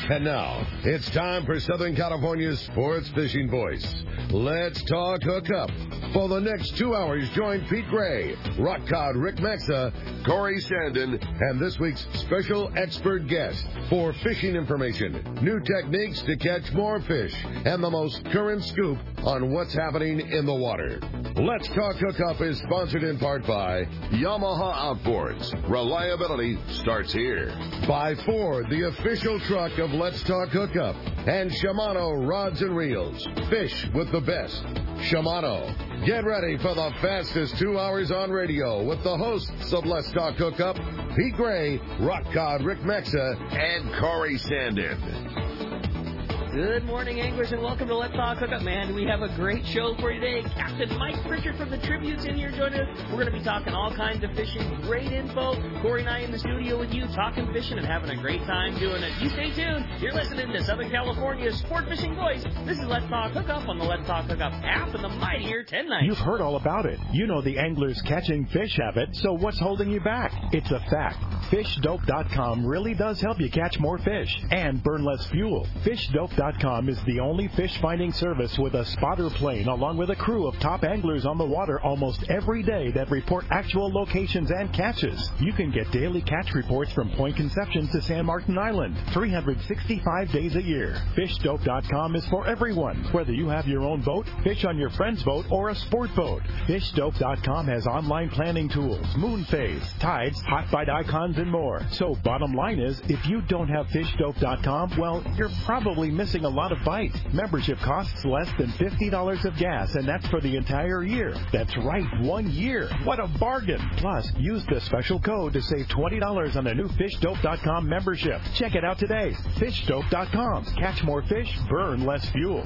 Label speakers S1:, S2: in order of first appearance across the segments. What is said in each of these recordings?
S1: And now, it's time for Southern California's sports fishing voice. Let's talk hookup. For the next 2 hours, join Pete Gray, Rock Cod Rick Maxa, Corey Sandin, and this week's special expert guest for fishing information, new techniques to catch more fish, and the most current scoop on what's happening in the water. Let's Talk Hookup is sponsored in part by Yamaha Outboards. Reliability starts here. By Ford, the official truck of Let's Talk Hookup. And Shimano Rods and Reels. Fish with the best. Shimano. Get ready for the fastest 2 hours on radio with the hosts of Let's Talk Hookup, Pete Gray, Rock Cod Rick Maxa, and Corey Sandin.
S2: Good morning, anglers, and welcome to Let's Talk Hookup. Man, we have a great show for you today. Captain Mike Pritchard from the Tribute's in here joining us. We're going to be talking all kinds of fishing, great info. Corey and I in the studio with you, talking fishing and having a great time doing it. You stay tuned. You're listening to Southern California's sport fishing voice. This is Let's Talk Hookup on the Let's Talk Hookup app and the mightier 1090.
S3: You've heard all about it. You know the anglers catching fish have it, so what's holding you back? It's a fact. FishDope.com really does help you catch more fish and burn less fuel. FishDope.com is the only fish finding service with a spotter plane along with a crew of top anglers on the water almost every day that report actual locations and catches. You can get daily catch reports from Point Conception to San Martin Island, 365 days a year. FishDope.com is for everyone, whether you have your own boat, fish on your friend's boat, or a sport boat. FishDope.com has online planning tools, moon phase, tides, hot bite icons, and more. So bottom line is, if you don't have FishDope.com, well, you're probably missing a lot of bites. Membership costs less than $50 of gas, and that's for the entire year. That's right, 1 year. What a bargain. Plus, use the special code to save $20 on a new FishDope.com membership. Check it out today. FishDope.com. Catch more fish, burn less fuel.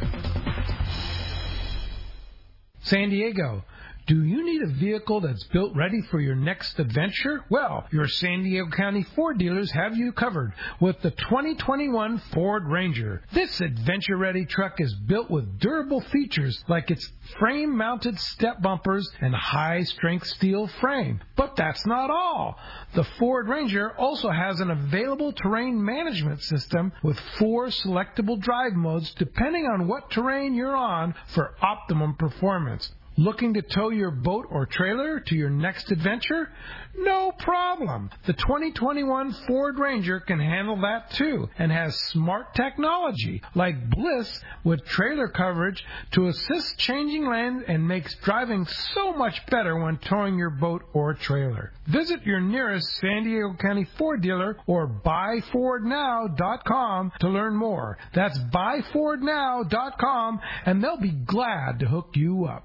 S4: San Diego. Do you need a vehicle that's built ready for your next adventure? Well, your San Diego County Ford dealers have you covered with the 2021 Ford Ranger. This adventure-ready truck is built with durable features like its frame-mounted step bumpers and high-strength steel frame. But that's not all. The Ford Ranger also has an available terrain management system with 4 selectable drive modes depending on what terrain you're on for optimum performance. Looking to tow your boat or trailer to your next adventure? No problem. The 2021 Ford Ranger can handle that too and has smart technology like Bliss with trailer coverage to assist changing lanes and makes driving so much better when towing your boat or trailer. Visit your nearest San Diego County Ford dealer or buyfordnow.com to learn more. That's buyfordnow.com and they'll be glad to hook you up.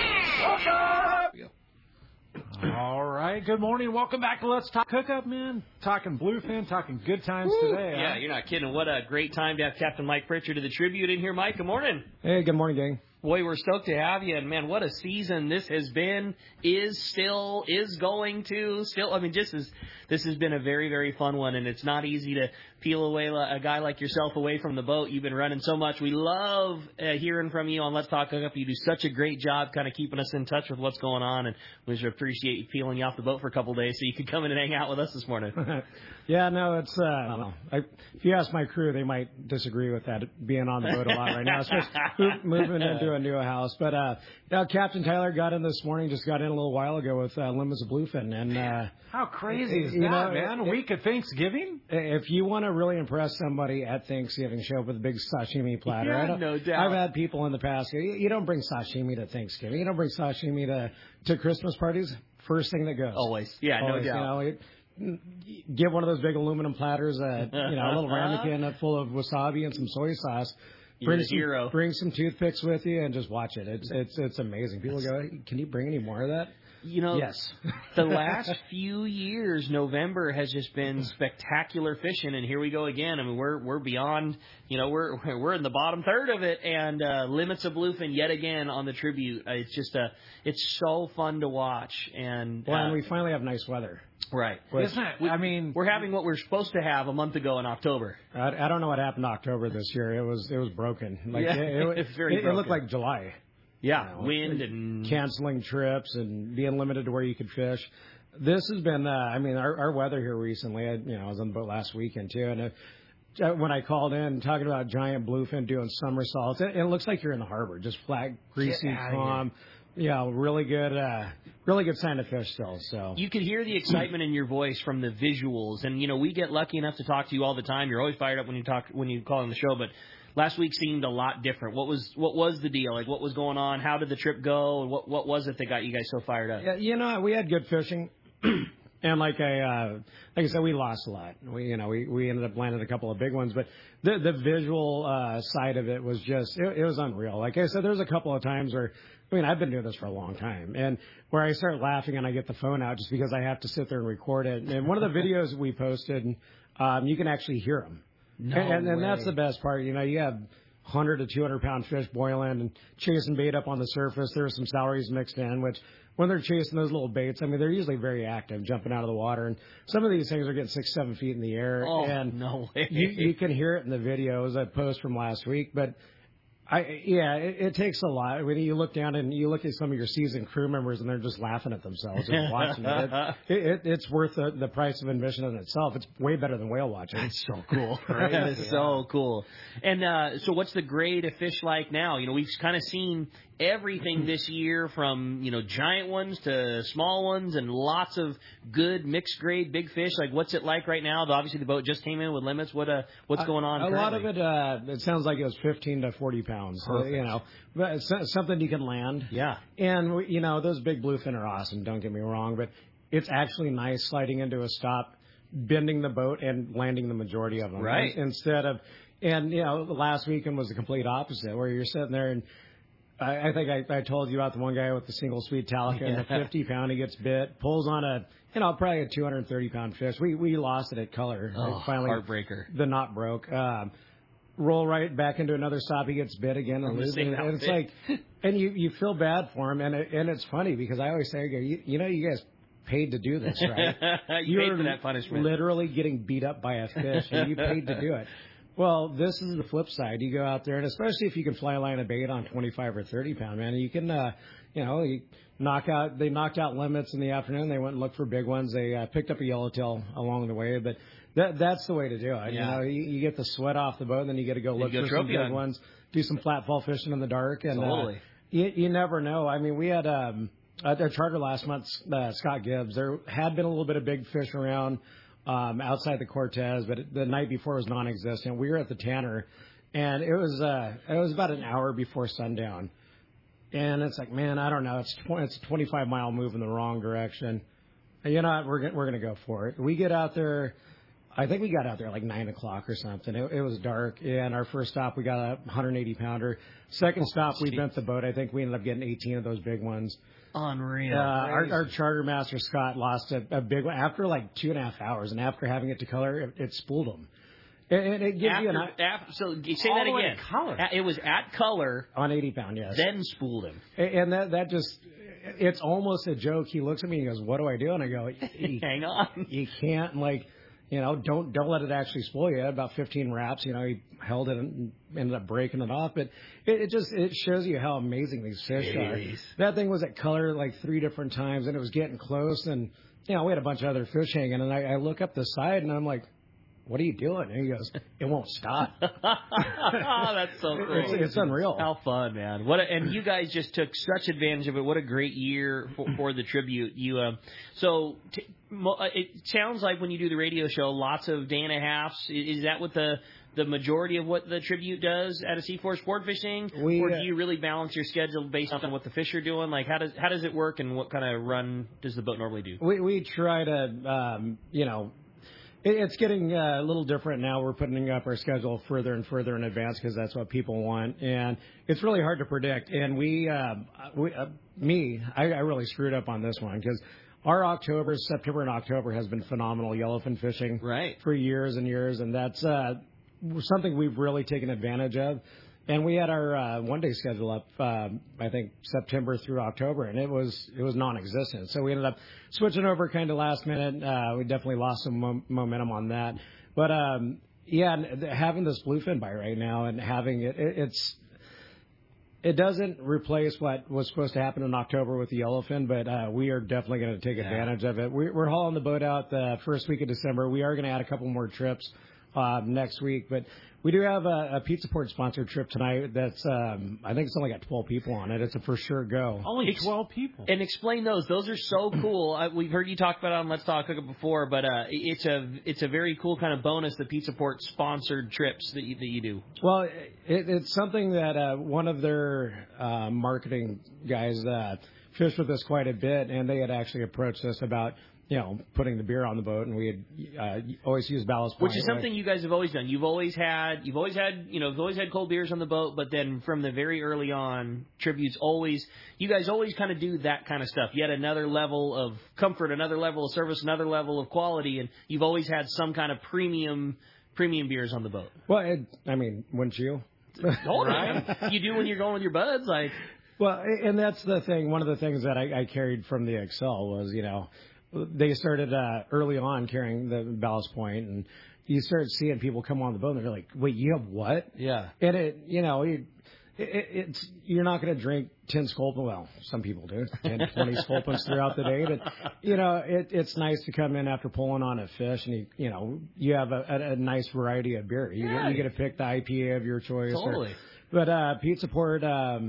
S5: All right. Good morning. Welcome back to Let's Talk Hookup, man. Talking bluefin, talking good times today.
S2: Yeah, you're not kidding. What a great time to have Captain Mike Pritchard of the Tribute in here. Mike, good morning.
S6: Hey, good morning, gang.
S2: Boy, we're stoked to have you. And, man, what a season this has been, is still, is going to, still. I mean, this has been a very, very fun one, and it's not easy to peel away a guy like yourself away from the boat. You've been running so much. We love hearing from you on Let's Talk Hookup. You do such a great job kind of keeping us in touch with what's going on, and we just appreciate you peeling you off the boat for a couple of days so you could come in and hang out with us this morning.
S6: Yeah, no, it's if you ask my crew, they might disagree with that, being on the boat a lot right now, especially moving into a new house. But Captain Tyler got in this morning, just got in a little while ago with Limits of Bluefin. And
S5: how crazy is that, man? A week of Thanksgiving?
S6: If you want to really impress somebody at Thanksgiving, show up with a big sashimi platter.
S2: Yeah, no doubt.
S6: I've had people in the past, you don't bring sashimi to Thanksgiving. You don't bring sashimi to Christmas parties. First thing that goes.
S2: Always. Yeah,
S6: Always,
S2: no doubt.
S6: Get one of those big aluminum platters, a little ramekin full of wasabi and some soy sauce. Bring some toothpicks with you and just watch it. It's amazing. People go, can you bring any more of that?
S2: Yes. The last few years, November has just been spectacular fishing, and here we go again. I mean, we're beyond, we're in the bottom third of it, and Limits of Bluefin yet again on the Tribute. It's just it's so fun to watch, and
S6: we finally have nice weather.
S2: Right.
S5: Isn't it?
S2: We're having what we're supposed to have a month ago in October.
S6: I don't know what happened in October this year. It was broken.
S2: It
S6: looked like July.
S2: Yeah, wind and
S6: canceling trips and being limited to where you could fish. This has been, our weather here recently. I was on the boat last weekend too, and when I called in talking about giant bluefin doing somersaults. It looks like you're in the harbor, just flat, greasy, calm. Yeah, really good sign of fish still. So
S2: you could hear the excitement in your voice from the visuals, and we get lucky enough to talk to you all the time. You're always fired up when you call on the show, but last week seemed a lot different. What was the deal? Like, what was going on? How did the trip go? And what was it that got you guys so fired up?
S6: Yeah, we had good fishing. And like I said, we lost a lot. We ended up landing a couple of big ones, but the visual side of it was just it was unreal. Like I said, there's a couple of times where I've been doing this for a long time, and where I start laughing and I get the phone out just because I have to sit there and record it. And one of the videos we posted, you can actually hear them, and that's the best part. You have 100 to 200 pound fish boiling and chasing bait up on the surface. There were some salaries mixed in, which when they're chasing those little baits, they're usually very active, jumping out of the water. And some of these things are getting 6-7 feet in the air.
S2: Oh,
S6: and
S2: no way.
S6: You can hear it in the videos, that post from last week. But it takes a lot. When you look down and you look at some of your seasoned crew members and they're just laughing at themselves and watching it. It's worth the price of admission in itself. It's way better than whale watching.
S2: It's so cool. Right? It's so cool. And so what's the grade of fish like now? We've kind of seen everything this year from, giant ones to small ones and lots of good mixed grade big fish. Like, what's it like right now? Obviously, the boat just came in with limits. What's going on currently?
S6: A lot of it sounds like it was 15 to 40 pounds. But it's something you can land.
S2: Yeah.
S6: And, those big bluefin are awesome, don't get me wrong, but it's actually nice sliding into a stop, bending the boat, and landing the majority of them.
S2: Right.
S6: Instead of, the last weekend was the complete opposite, where you're sitting there and I think I told you about the one guy with the single sweet talica and the 50 pound. He gets bit, pulls on probably a 230 pound fish. We lost it at color. Finally,
S2: heartbreaker.
S6: The knot broke. Roll right back into another stop. He gets bit again and loses. And it's like, and you feel bad for him. And it's funny because I always say, you guys paid to do this, right?
S2: You paid for that punishment.
S6: Literally getting beat up by a fish, and you paid to do it. Well, this is the flip side. You go out there, and especially if you can fly a line of bait on 25 or 30 pound, man, you can, you they knocked out limits in the afternoon. They went and looked for big ones. They picked up a yellowtail along the way, but that's the way to do it.
S2: Yeah.
S6: You get the sweat off the boat, and then you get to go look for some big ones, do some flat fall fishing in the dark, and
S2: totally.
S6: You never know. We had a charter last month, Scott Gibbs. There had been a little bit of big fish around outside the Cortez, but the night before was non-existent. We were at the Tanner, and it was about an hour before sundown. And it's like, man, I don't know. It's a 25-mile move in the wrong direction. And you know what? We're going to go for it. We get out there. I think we got out there like 9 o'clock or something. It was dark. And our first stop, we got a 180-pounder. Second stop, we bent the boat. I think we ended up getting 18 of those big ones.
S2: Unreal.
S6: Our charter master, Scott, lost a big one after like 2.5 hours. And after having it to color, it spooled him. And it gives
S2: so say that again.
S6: Color.
S2: It was at color.
S6: On 80 pound, yes.
S2: Then spooled him.
S6: And that just, it's almost a joke. He looks at me and he goes, "What do I do?" And I go,
S2: "Hang on.
S6: You can't don't let it actually spoil you." About 15 wraps, he held it and ended up breaking it off. But it shows you how amazing these fish are. That thing was at color like 3 different times, and it was getting close. And we had a bunch of other fish hanging, and I look up the side and I'm like, "What are you doing?" And he goes, "It won't stop."
S2: That's so cool.
S6: It's unreal.
S2: How fun, man! And you guys just took such advantage of it. What a great year for the tribute. It sounds like when you do the radio show, lots of day and a halves. Is that what the majority of what the tribute does at a C4 Sport Fishing? Or do you really balance your schedule based on what the fish are doing? Like, how does it work, and what kind of run does the boat normally do?
S6: We try to, it's getting a little different now. We're putting up our schedule further and further in advance because that's what people want, and it's really hard to predict. And I really screwed up on this one because our September and October has been phenomenal yellowfin fishing for years and years, and that's something we've really taken advantage of. And we had our one-day schedule up, I think, September through October, and it was non-existent. So we ended up switching over kind of last minute. We definitely lost some momentum on that. But, having this bluefin bite right now and having it doesn't replace what was supposed to happen in October with the yellowfin, but we are definitely going to take advantage of it. We're hauling the boat out the first week of December. We are going to add a couple more trips next week. But we do have a Pizza Port sponsored trip tonight. That's I think it's only got 12 people on it. It's a for sure go.
S5: Only 12 people.
S2: And explain those. Those are so cool. We've heard you talk about it on Let's Talk Cook Up before, but it's a very cool kind of bonus, the Pizza Port sponsored trips that you do.
S6: Well, it's something that one of their marketing guys fished with us quite a bit, and they had actually approached us about putting the beer on the boat, and we had always used Ballast Point,
S2: which is something you guys have always done. You've always had cold beers on the boat, but then from the very early on, Tribute's you guys always kind of do that kind of stuff. Yet another level of comfort, another level of service, another level of quality, and you've always had some kind of premium beers on the boat.
S6: Well, wouldn't you?
S2: Right? You do when you're going with your buds, like.
S6: Well, and that's the thing. One of the things that I carried from the Excel was, they started early on carrying the Ballast Point, and you start seeing people come on the boat, and they're like, "Wait, you have what?"
S2: Yeah.
S6: And it's you're not going to drink 10 Sculpin. Well, some people do 10, 20 Sculpins throughout the day, but it's nice to come in after pulling on a fish, and you have a nice variety of beer. You get to pick the IPA of your choice.
S2: Totally.
S6: But Pizza Port.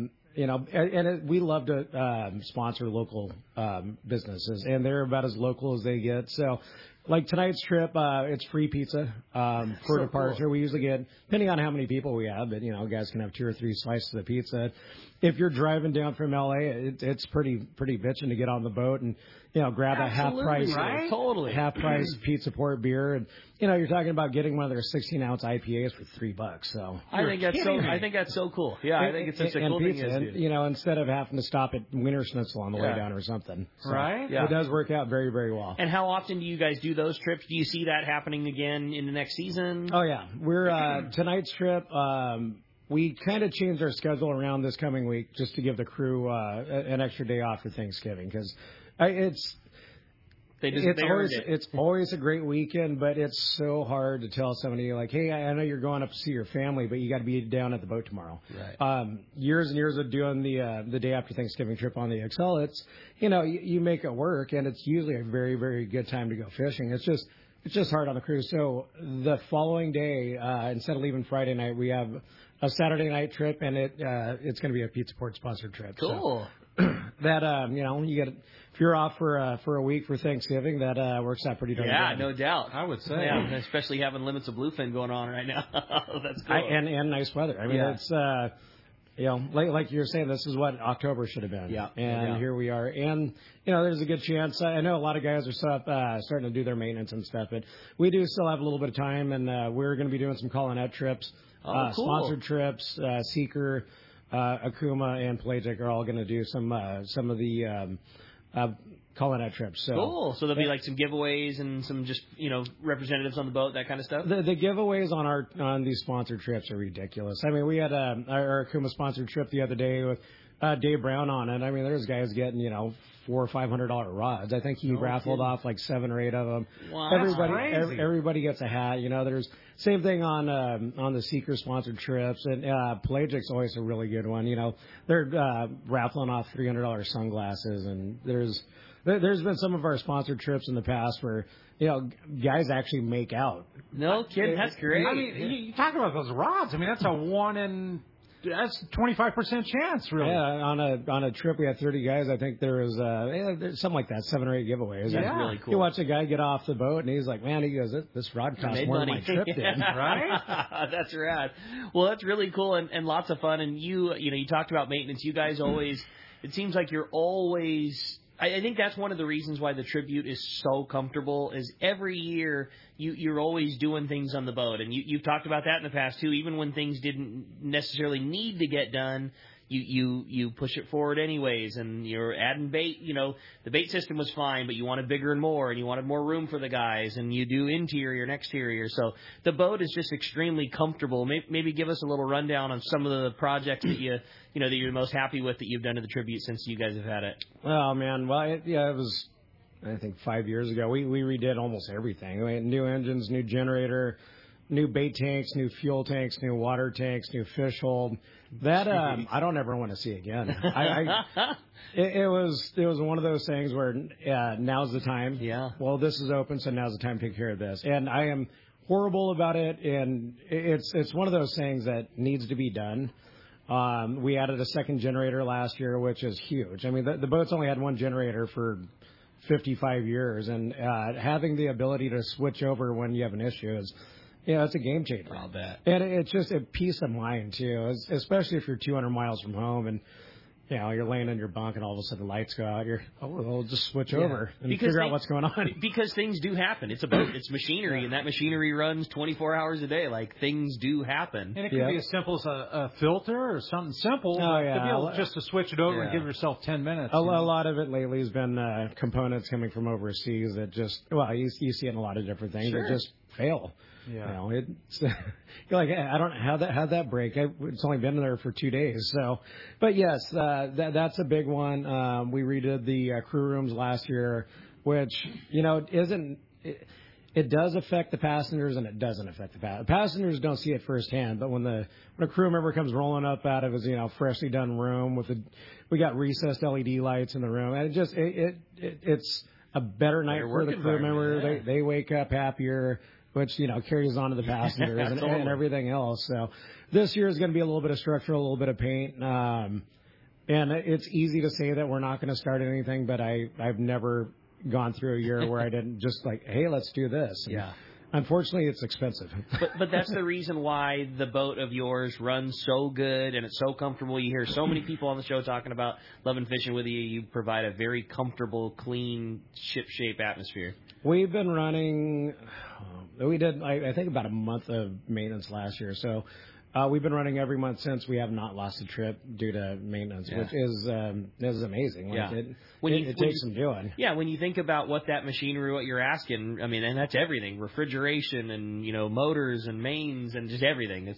S6: We love to sponsor local businesses, and they're about as local as they get. So, like tonight's trip, it's free pizza for departure. Cool. We usually get, depending on how many people we have, but guys can have 2 or 3 slices of pizza. If you're driving down from LA, it's pretty bitching to get on the boat and grab a half price Pizza Port beer, and you're talking about getting one of their 16-ounce IPAs for $3. So
S2: I think that's so cool. Yeah, I think it's such a cool
S6: pizza,
S2: thing.
S6: And, instead of having to stop at Wiener Schnitzel on the way down or something, so
S5: right?
S6: Yeah, it does work out very, very well.
S2: And how often do you guys do those trips? Do you see that happening again in the next season?
S6: Oh yeah, we're tonight's trip. We kind of changed our schedule around this coming week just to give the crew an extra day off for Thanksgiving, because it's always a great weekend, but it's so hard to tell somebody like, hey, I know you're going up to see your family, but you got to be down at the boat tomorrow.
S2: Right.
S6: Years and years of doing the day after Thanksgiving trip on the Excel, it's you make it work, and it's usually a very, very good time to go fishing. It's just hard on the crew. So the following day, instead of leaving Friday night, we have a Saturday night trip, and it's going to be a Pizza Port sponsored trip.
S2: Cool.
S6: So that you get if you're off for a week for Thanksgiving, that works out pretty darn good.
S2: Yeah, no doubt.
S5: I would say.
S2: Yeah, especially having limits of bluefin going on right now. That's cool.
S6: And nice weather. I mean, it's like you were saying, this is what October should have been.
S2: Yeah.
S6: And here we are. And there's a good chance. I know a lot of guys are starting to do their maintenance and stuff, but we do still have a little bit of time, and we're going to be doing some Colonet trips.
S2: Cool.
S6: Sponsored trips. Seeker, Akuma, and Pelagic are all going to do some of the Colonet trips. So
S2: cool. So there'll be like some giveaways and some just representatives on the boat, that kind of stuff.
S6: The giveaways on these sponsored trips are ridiculous. I mean, we had our Akuma sponsored trip the other day with Dave Brown on it. I mean, there's guys getting $400 or $500 rods. I think he raffled off like 7 or 8 of them.
S2: Wow,
S6: everybody gets a hat. There's same thing on the Seeker sponsored trips, and Pelagic's always a really good one. They're raffling off $300 sunglasses, and there's been some of our sponsored trips in the past where guys actually make out.
S2: No kidding, that's great.
S5: I mean, you talk about those rods. I mean, that's that's 25% chance, really.
S6: Yeah, on a trip we had 30 guys. I think there was there's something like that, 7 or 8 giveaways.
S2: That's really cool.
S6: You watch a guy get off the boat, and he's like, "Man," he goes, "This rod cost more than my trip did."
S2: Right? That's rad. Well, that's really cool and lots of fun. And you talked about maintenance. You guys always. It seems like you're always. I think that's one of the reasons why the Tribute is so comfortable is every year you're always doing things on the boat. And you've talked about that in the past, too. Even when things didn't necessarily need to get done, you push it forward anyways. And you're adding bait. The bait system was fine, but you wanted bigger and more, and you wanted more room for the guys. And you do interior and exterior. So the boat is just extremely comfortable. Maybe give us a little rundown on some of the projects that that you're most happy with that you've done to the Tribute since you guys have had it.
S6: Oh, man. Well, it was, I think, 5 years ago. We redid almost everything. We had new engines, new generator, new bait tanks, new fuel tanks, new water tanks, new fish hold. That I don't ever want to see again. It was one of those things where now's the time.
S2: Yeah.
S6: Well, this is open, so now's the time to take care of this. And I am horrible about it, and it's one of those things that needs to be done. We added a second generator last year, which is huge. I mean, the boat's only had one generator for 55 years, and having the ability to switch over when you have an issue is, it's a game changer.
S2: I'll bet.
S6: And it's just a peace of mind too, especially if you're 200 miles from home and you're laying in your bunk and all of a sudden the lights go out. We'll just switch over and figure out what's going on.
S2: Because things do happen. It's a boat. It's machinery, and that machinery runs 24 hours a day. Like, things do happen.
S5: And it can be as simple as a filter or something simple. To be able just to switch it over and give yourself 10 minutes.
S6: A lot of it lately has been components coming from overseas that just, you see it in a lot of different things that just fail. Yeah. It's you're like, I don't know how'd that break. It's only been there for 2 days. So, but yes, that's a big one. We redid the crew rooms last year, which it does affect the passengers and it doesn't affect the passengers. Don't see it firsthand, but when a crew member comes rolling up out of his freshly done room we got recessed LED lights in the room, and it's a better night for the crew member. Yeah. They wake up happier, which, carries on to the passengers and everything else. So this year is going to be a little bit of structural, a little bit of paint. And it's easy to say that we're not going to start anything, but I've never gone through a year where I didn't just like, hey, let's do this. And unfortunately, it's expensive.
S2: But that's the reason why the boat of yours runs so good and it's so comfortable. You hear so many people on the show talking about loving fishing with you. You provide a very comfortable, clean, ship-shape atmosphere.
S6: We've been running, we did, I think, about a month of maintenance last year. So we've been running every month since. We have not lost a trip due to maintenance, which is amazing. Like it takes some doing.
S2: Yeah, when you think about what that machinery, what you're asking, I mean, and that's everything, refrigeration and, motors and mains and just everything.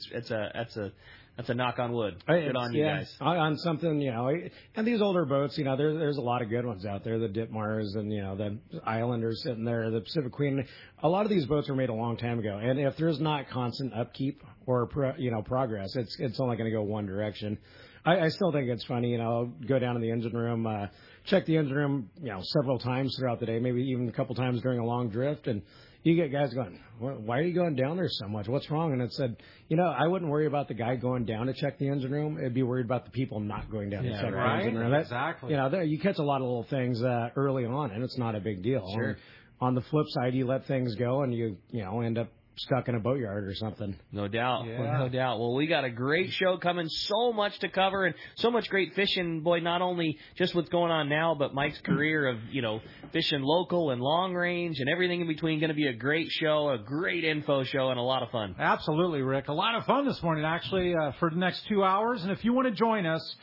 S2: That's a knock on wood. Good on you guys.
S6: On something, and these older boats, there's a lot of good ones out there. The Ditmars and, the Islanders sitting there, the Pacific Queen. A lot of these boats were made a long time ago. And if there's not constant upkeep or, progress, it's only going to go one direction. I still think it's funny, go down in the engine room, check the engine room, several times throughout the day, maybe even a couple times during a long drift. And you get guys going, why are you going down there so much? What's wrong? And it said, I wouldn't worry about the guy going down to check the engine room. I'd be worried about the people not going down to check the engine room.
S5: Exactly.
S6: You catch a lot of little things early on, and it's not a big deal.
S2: Sure.
S6: And on the flip side, you let things go, and you end up stuck in a boatyard or something.
S2: No doubt.
S5: Yeah.
S2: No doubt. Well, we got a great show coming, so much to cover and so much great fishing. Boy, not only just what's going on now, but Mike's career of, fishing local and long range and everything in between. Going to be a great show, a great info show, and a lot of fun.
S5: Absolutely, Rick. A lot of fun this morning, actually, for the next 2 hours. And if you want to join us,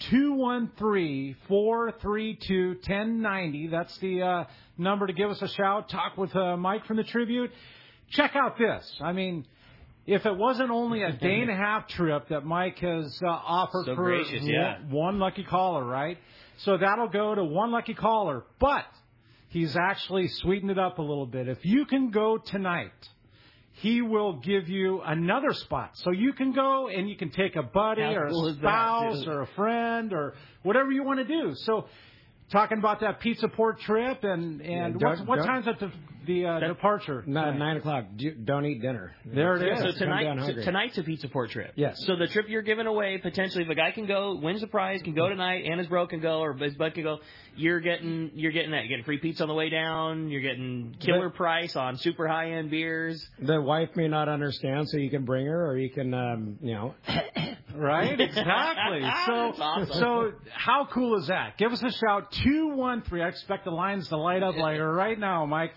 S5: 213-432-1090. That's the number to give us a shout. Talk with Mike from the Tribute. Check out this. I mean, if it wasn't only a day and a half trip that Mike has offered
S2: so
S5: for
S2: gracious,
S5: one lucky caller, right? So that'll go to one lucky caller. But he's actually sweetened it up a little bit. If you can go tonight, he will give you another spot. So you can go and you can take a buddy or a spouse or a friend or whatever you want to do. So talking about that Pizza Port trip and what time's at the departure?
S6: 9 o'clock. Don't eat dinner.
S5: There it is.
S2: So tonight's a Pizza Port trip.
S6: Yes.
S2: So the trip you're giving away, potentially, if a guy can go, wins the prize, can go tonight, and his bro can go, or his bud can go, you're getting that. You're getting free pizza on the way down. You're getting killer price on super high-end beers.
S6: The wife may not understand, so you can bring her, or you can,
S5: Right? Exactly.
S2: That's awesome.
S5: So how cool is that? Give us a shout. 213. I expect the lines to light up later right now, Mike.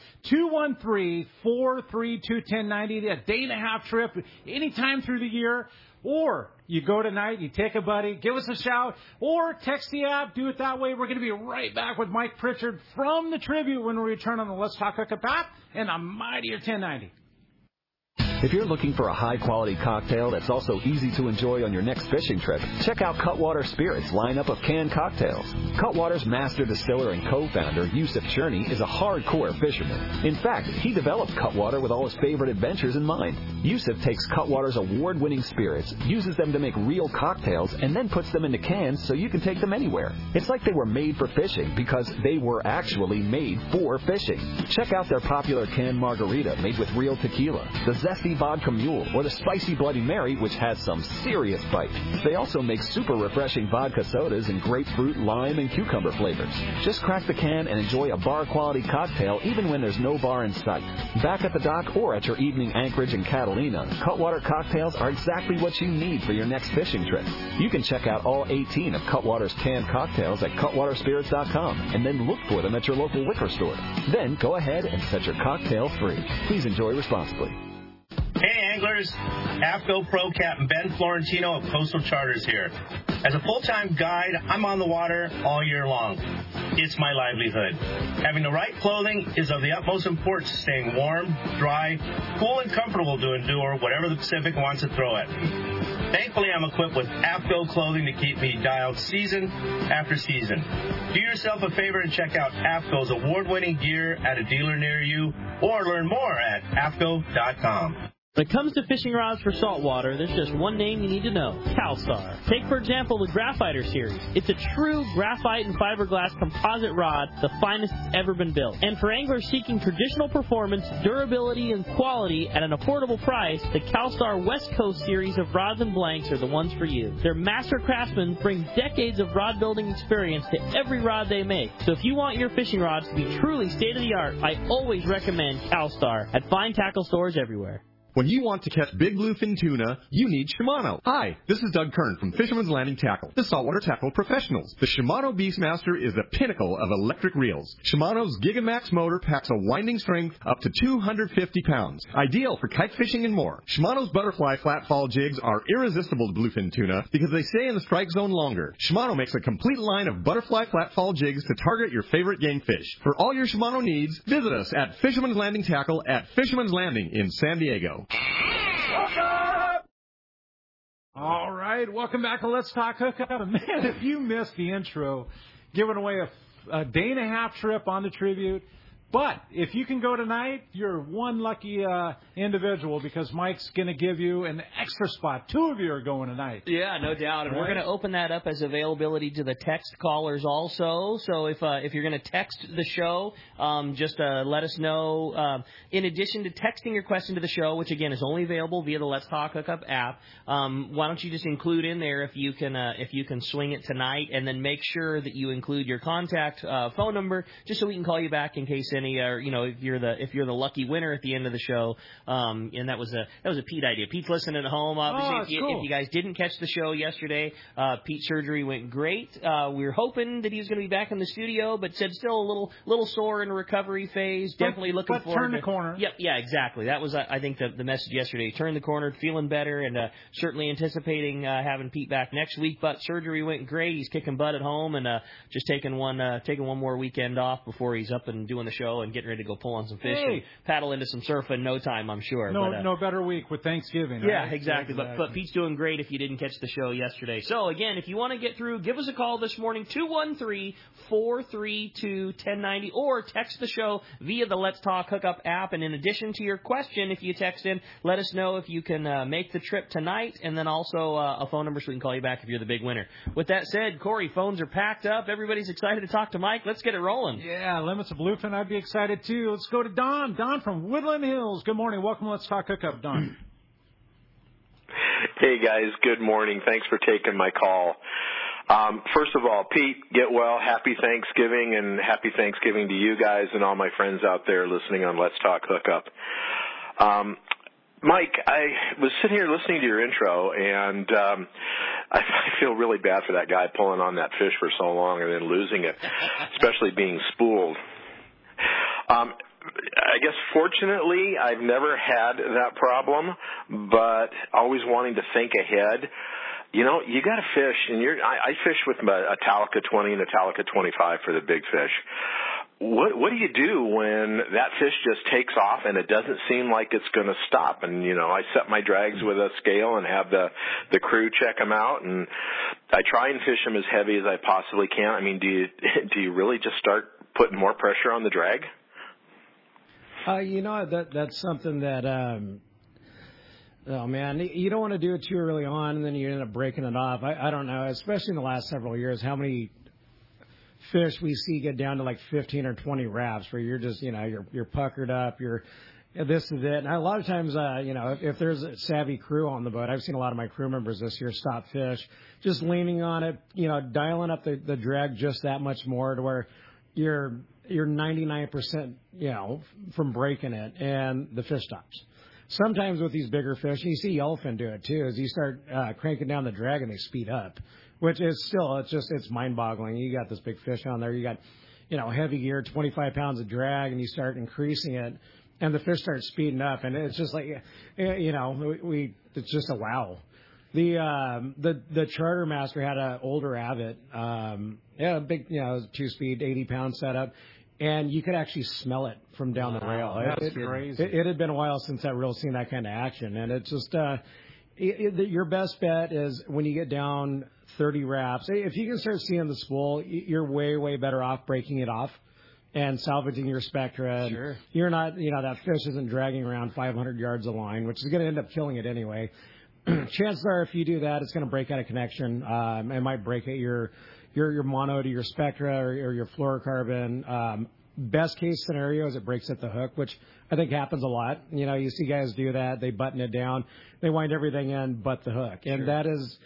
S5: 213-432-1090. A day and a half trip anytime through the year. Or you go tonight, you take a buddy, give us a shout, or text the app. Do it that way. We're going to be right back with Mike Pritchard from the Tribute when we return on the Let's Talk Hookup app and a mightier 1090.
S7: If you're looking for a high-quality cocktail that's also easy to enjoy on your next fishing trip, check out Cutwater Spirits' lineup of canned cocktails. Cutwater's master distiller and co-founder, Yusuf Cherney, is a hardcore fisherman. In fact, he developed Cutwater with all his favorite adventures in mind. Yusuf takes Cutwater's award-winning spirits, uses them to make real cocktails, and then puts them into cans so you can take them anywhere. It's like they were made for fishing because they were actually made for fishing. Check out their popular canned margarita made with real tequila, the zesty vodka mule, or the spicy Bloody Mary, which has some serious bite. They also make super refreshing vodka sodas in grapefruit, lime, and cucumber flavors. Just crack the can and enjoy a bar-quality cocktail even when there's no bar in sight. Back at the dock or at your evening anchorage in Catalina, Cutwater cocktails are exactly what you need for your next fishing trip. You can check out all 18 of Cutwater's canned cocktails at cutwaterspirits.com and then look for them at your local liquor store. Then go ahead and set your cocktail free. Please enjoy responsibly.
S8: Hey anglers, AFCO Pro Captain Ben Florentino of Coastal Charters here. As a full-time guide, I'm on the water all year long. It's my livelihood. Having the right clothing is of the utmost importance to staying warm, dry, cool, and comfortable to endure whatever the Pacific wants to throw at me. Thankfully, I'm equipped with AFCO clothing to keep me dialed season after season. Do yourself a favor and check out AFCO's award-winning gear at a dealer near you, or learn more at AFCO.com.
S9: When it comes to fishing rods for saltwater, there's just one name you need to know, CalStar. Take, for example, the Graphiter series. It's a true graphite and fiberglass composite rod, the finest that's ever been built. And for anglers seeking traditional performance, durability, and quality at an affordable price, the CalStar West Coast series of rods and blanks are the ones for you. Their master craftsmen bring decades of rod building experience to every rod they make. So if you want your fishing rods to be truly state-of-the-art, I always recommend CalStar at fine tackle stores everywhere.
S10: When you want to catch big bluefin tuna, you need Shimano. Hi, this is Doug Kern from Fisherman's Landing Tackle, the saltwater tackle professionals. The Shimano Beastmaster is the pinnacle of electric reels. Shimano's Gigamax motor packs a winding strength up to 250 pounds, ideal for kite fishing and more. Shimano's butterfly flat-fall jigs are irresistible to bluefin tuna because they stay in the strike zone longer. Shimano makes a complete line of butterfly flat-fall jigs to target your favorite game fish. For all your Shimano needs, visit us at Fisherman's Landing Tackle at Fisherman's Landing in San Diego.
S5: All right, welcome back to Let's Talk Hookup. Man, if you missed the intro, giving away a day and a half trip on the Tribute. But if you can go tonight, you're one lucky individual because Mike's going to give you an extra spot. Two of you are going tonight.
S2: Yeah, no doubt. And we're going to open that up as availability to the text callers also. So if you're going to text the show, just let us know. In addition to texting your question to the show, which, again, is only available via the Let's Talk Hookup app, why don't you just include in there if you can swing it tonight, and then make sure that you include your contact phone number just so we can call you back in case any if you're the lucky winner at the end of the show. And that was a Pete idea. Pete's listening at home. Obviously, if you guys didn't catch the show yesterday, Pete's surgery went great. We were hoping that he was going to be back in the studio, but said still a little sore in a recovery phase. Definitely looking forward.
S5: Turn the corner.
S2: Yep, yeah, exactly. That was I think the message yesterday. Turn the corner, feeling better, and certainly anticipating having Pete back next week. But surgery went great. He's kicking butt at home and just taking one more weekend off before he's up and doing the show and getting ready to go pull on some fish and paddle into some surf in no time, I'm sure.
S5: No better week with Thanksgiving.
S2: Yeah,
S5: right?
S2: exactly. But Pete's doing great if you didn't catch the show yesterday. So, again, if you want to get through, give us a call this morning, 213-432-1090, or text the show via the Let's Talk Hookup app. And in addition to your question, if you text in, let us know if you can make the trip tonight, and then also a phone number so we can call you back if you're the big winner. With that said, Corey, phones are packed up. Everybody's excited to talk to Mike. Let's get it rolling.
S5: Yeah, Limits of Bluefin, I'd be excited too. Let's go to Don. Don from Woodland Hills. Good morning. Welcome to Let's Talk Hookup, Don.
S11: Hey, guys. Good morning. Thanks for taking my call. First of all, Pete, get well. Happy Thanksgiving, and happy Thanksgiving to you guys and all my friends out there listening on Let's Talk Hookup. Mike, I was sitting here listening to your intro, and I feel really bad for that guy pulling on that fish for so long and then losing it, especially being spooled. I guess fortunately I've never had that problem, but always wanting to think ahead. You know, you got to fish, and I fish with a Talica 20 and a Talica 25 for the big fish. what do you do when that fish just takes off and it doesn't seem like it's going to stop? And, I set my drags with a scale and have the crew check them out, and I try and fish them as heavy as I possibly can. I mean, do you really just start putting more pressure on the drag?
S6: That's something that, oh man, you don't want to do it too early on, and then you end up breaking it off. I don't know, especially in the last several years, how many fish we see get down to like 15 or 20 wraps where you're just, you're puckered up, this is it. And a lot of times, if there's a savvy crew on the boat, I've seen a lot of my crew members this year stop fish, just leaning on it, dialing up the drag just that much more to where you're 99%, from breaking it, and the fish stops. Sometimes with these bigger fish, and you see yellowfin do it too, is you start cranking down the drag and they speed up, which is still, it's mind-boggling. You got this big fish on there, you got, heavy gear, 25 pounds of drag, and you start increasing it, and the fish start speeding up, and it's just like, it's just a wow. The charter master had an older Avid, big, 2-speed, 80-pound setup, and you could actually smell it from down the rail.
S5: That's crazy.
S6: It had been a while since that reel seen that kind of action, and it's just your best bet is when you get down 30 wraps. If you can start seeing the spool, you're way, way better off breaking it off and salvaging your Spectra.
S2: Sure.
S6: You're not, that fish isn't dragging around 500 yards of line, which is going to end up killing it anyway. Chances are, if you do that, it's going to break out of connection. It might break at your mono to your Spectra or your fluorocarbon. Best case scenario is it breaks at the hook, which I think happens a lot. You see guys do that. They button it down. They wind everything in but the hook. And that is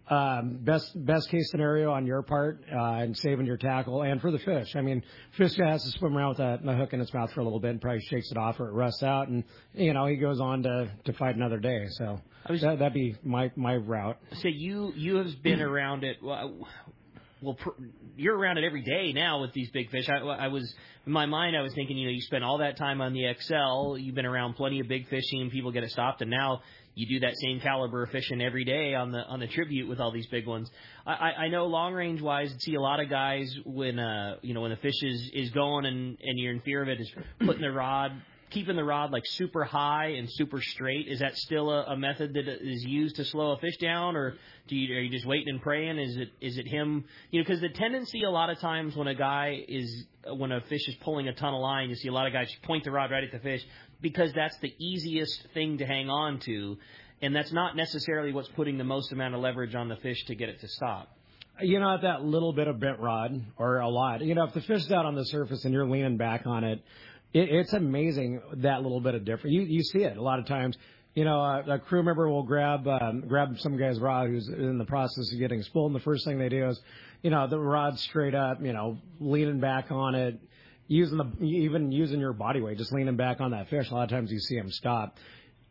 S6: best case scenario on your part and saving your tackle and for the fish. I mean, fish has to swim around with a hook in its mouth for a little bit and probably shakes it off or it rusts out. And, he goes on to fight another day. So that'd be my route.
S2: So you have been around it. Well, you're around it every day now with these big fish. I was in my mind. I was thinking, you spent all that time on the XL. You've been around plenty of big fishing, and people get it stopped, and now you do that same caliber of fishing every day on the Tribute with all these big ones. I know long range wise, see a lot of guys when when the fish is going and you're in fear of it, is putting the rod. Keeping the rod like super high and super straight, is that still a method that is used to slow a fish down, or are you just waiting and praying? Is it him? Because the tendency a lot of times when a fish is pulling a ton of line, you see a lot of guys point the rod right at the fish because that's the easiest thing to hang on to, and that's not necessarily what's putting the most amount of leverage on the fish to get it to stop.
S6: That little bit of bent rod or a lot. If the fish is out on the surface and you're leaning back on it. It's amazing that little bit of difference. You see it a lot of times. A crew member will grab some guy's rod who's in the process of getting spooled, and the first thing they do is, the rod's straight up, leaning back on it, even using your body weight, just leaning back on that fish. A lot of times you see them stop.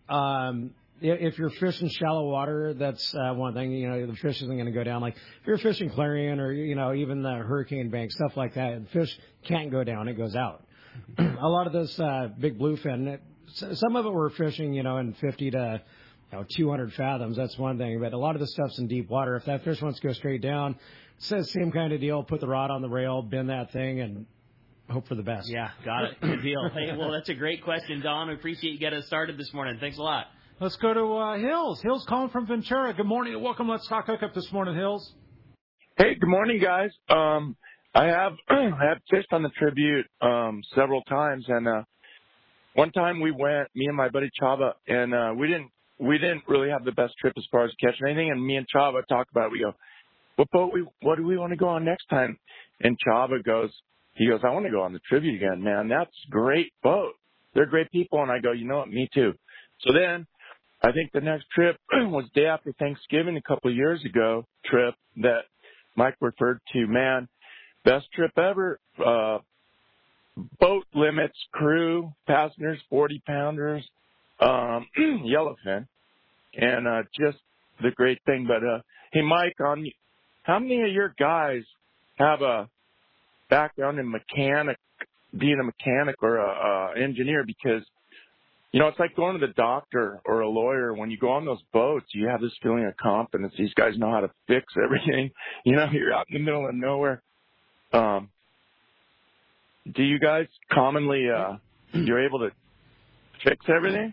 S6: If you're fishing shallow water, that's one thing. The fish isn't going to go down. Like if you're fishing Clarion or even the Hurricane Bank, stuff like that, the fish can't go down; it goes out. A lot of this big bluefin, some of it we're fishing, in 50 to 200 fathoms. That's one thing. But a lot of the stuff's in deep water. If that fish wants to go straight down, it's the same kind of deal. Put the rod on the rail, bend that thing, and hope for the best.
S2: Yeah, got it. Good deal. Hey, well, that's a great question, Don. We appreciate you getting us started this morning. Thanks a lot.
S5: Let's go to Hills. Hills calling from Ventura. Good morning and welcome. Let's talk hookup this morning, Hills.
S12: Hey, good morning, guys. I have fished on the Tribute several times, and one time we went, me and my buddy Chava, and we didn't really have the best trip as far as catching anything. And me and Chava talked about it. We go, what do we want to go on next time? And Chava goes, I want to go on the Tribute again, man. That's a great boat. They're great people. And I go, you know what, me too. So then I think the next trip was day after Thanksgiving a couple of years ago, trip that Mike referred to, man. Best trip ever. Boat limits, crew, passengers, 40-pounders, yellowfin, and just the great thing. But hey, Mike, how many of your guys have a background in being a mechanic or a engineer? Because it's like going to the doctor or a lawyer. When you go on those boats, you have this feeling of confidence. These guys know how to fix everything. You're out in the middle of nowhere. do you guys commonly you're able to fix everything?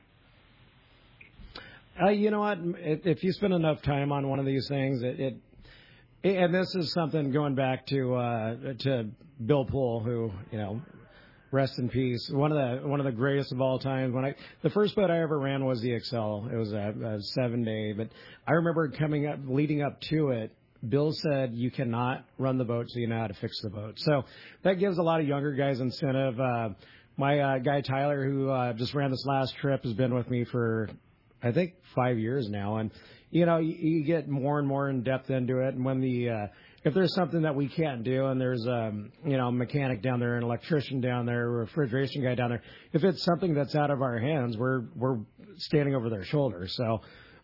S6: You know what? If you spend enough time on one of these things, and this is something going back to Bill Poole, who, you know, rest in peace. One of the greatest of all time. The first boat I ever ran was the Excel. It was a 7-day, but I remember leading up to it. Bill said you cannot run the boat so you know how to fix the boat. So that gives a lot of younger guys incentive. My guy Tyler, who just ran this last trip, has been with me for I think 5 years now, and you know you get more and more in depth into it. And when if there's something that we can't do, and there's a mechanic down there, an electrician down there, a refrigeration guy down there, if it's something that's out of our hands, we're standing over their shoulders. So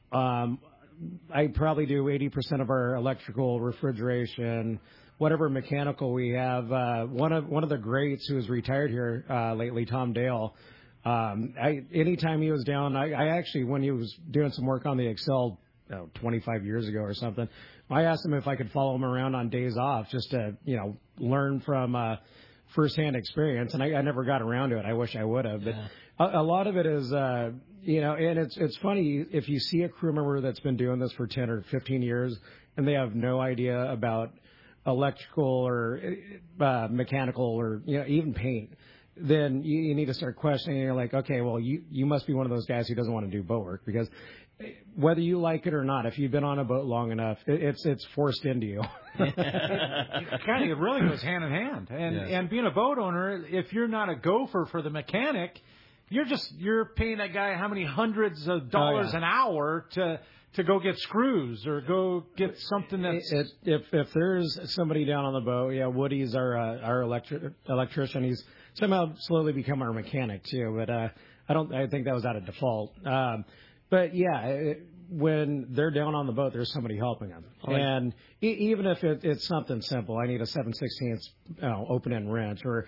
S6: I probably do 80% of our electrical, refrigeration, whatever mechanical we have. One of the greats who has retired here lately, Tom Dale. Anytime he was down, I actually, when he was doing some work on the Excel 25 years ago or something, I asked him if I could follow him around on days off just to, learn from firsthand experience. And I never got around to it. I wish I would have. But a lot of it is, and it's funny if you see a crew member that's been doing this for 10 or 15 years and they have no idea about electrical or mechanical or, even paint, then you need to start questioning. You're like, okay, well, you must be one of those guys who doesn't want to do boat work, because whether you like it or not, if you've been on a boat long enough, it's forced into you.
S5: It really goes hand in hand. And being a boat owner, if you're not a gopher for the mechanic, you're paying that guy how many hundreds of dollars an hour to go get screws or go get something that's...
S6: If there's somebody down on the boat, Woody's our electrician. He's somehow slowly become our mechanic too, but I think that was out of default. But when they're down on the boat, there's somebody helping them. And even if it's something simple, I need a 7/16 open end wrench, or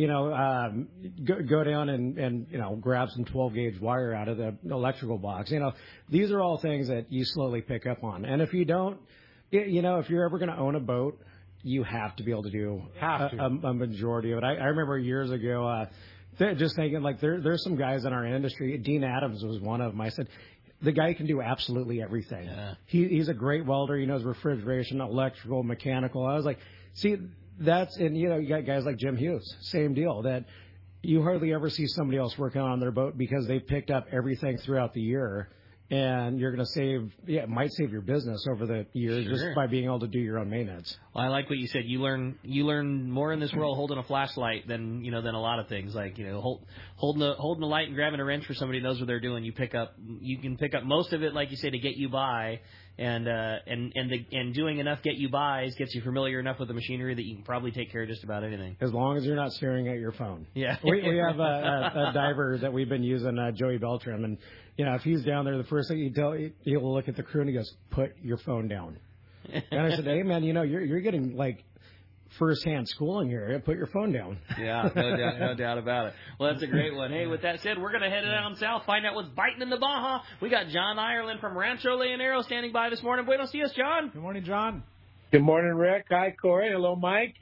S6: go down and grab some 12 gauge wire out of the electrical box. These are all things that you slowly pick up on. And if you don't, if you're ever going to own a boat, you have to be able to do a majority of it. I remember years ago, just thinking, like, there's some guys in our industry. Dean Adams was one of them. I said, the guy can do absolutely everything. Yeah. He's a great welder. He knows refrigeration, electrical, mechanical. I was like, see, you got guys like Jim Hughes, same deal, that you hardly ever see somebody else working on their boat because they've picked up everything throughout the year. And you're going to it might save your business over the years just by being able to do your own maintenance.
S2: Well, I like what you said. You learn more in this world holding a flashlight than a lot of things. Like, holding a light and grabbing a wrench for somebody who knows what they're doing. You can pick up most of it, like you say, to get you by. And doing enough get you bys gets you familiar enough with the machinery that you can probably take care of just about anything.
S6: As long as you're not staring at your phone.
S2: Yeah.
S6: We have a diver that we've been using, Joey Beltram, and if he's down there, the first thing he'll look at the crew and he goes, "Put your phone down." And I said, "Hey man, you're getting like first-hand schooling here. Put your phone down."
S2: Yeah, no doubt about it. Well, that's a great one. Hey, with that said, we're going to head down south, find out what's biting in the Baja. We got John Ireland from Rancho Leonero standing by this morning. Buenos dias, John.
S5: Good morning, John.
S13: Good morning, Rick. Hi, Corey. Hello, Mike.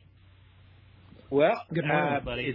S13: Well,
S2: good morning, buddy.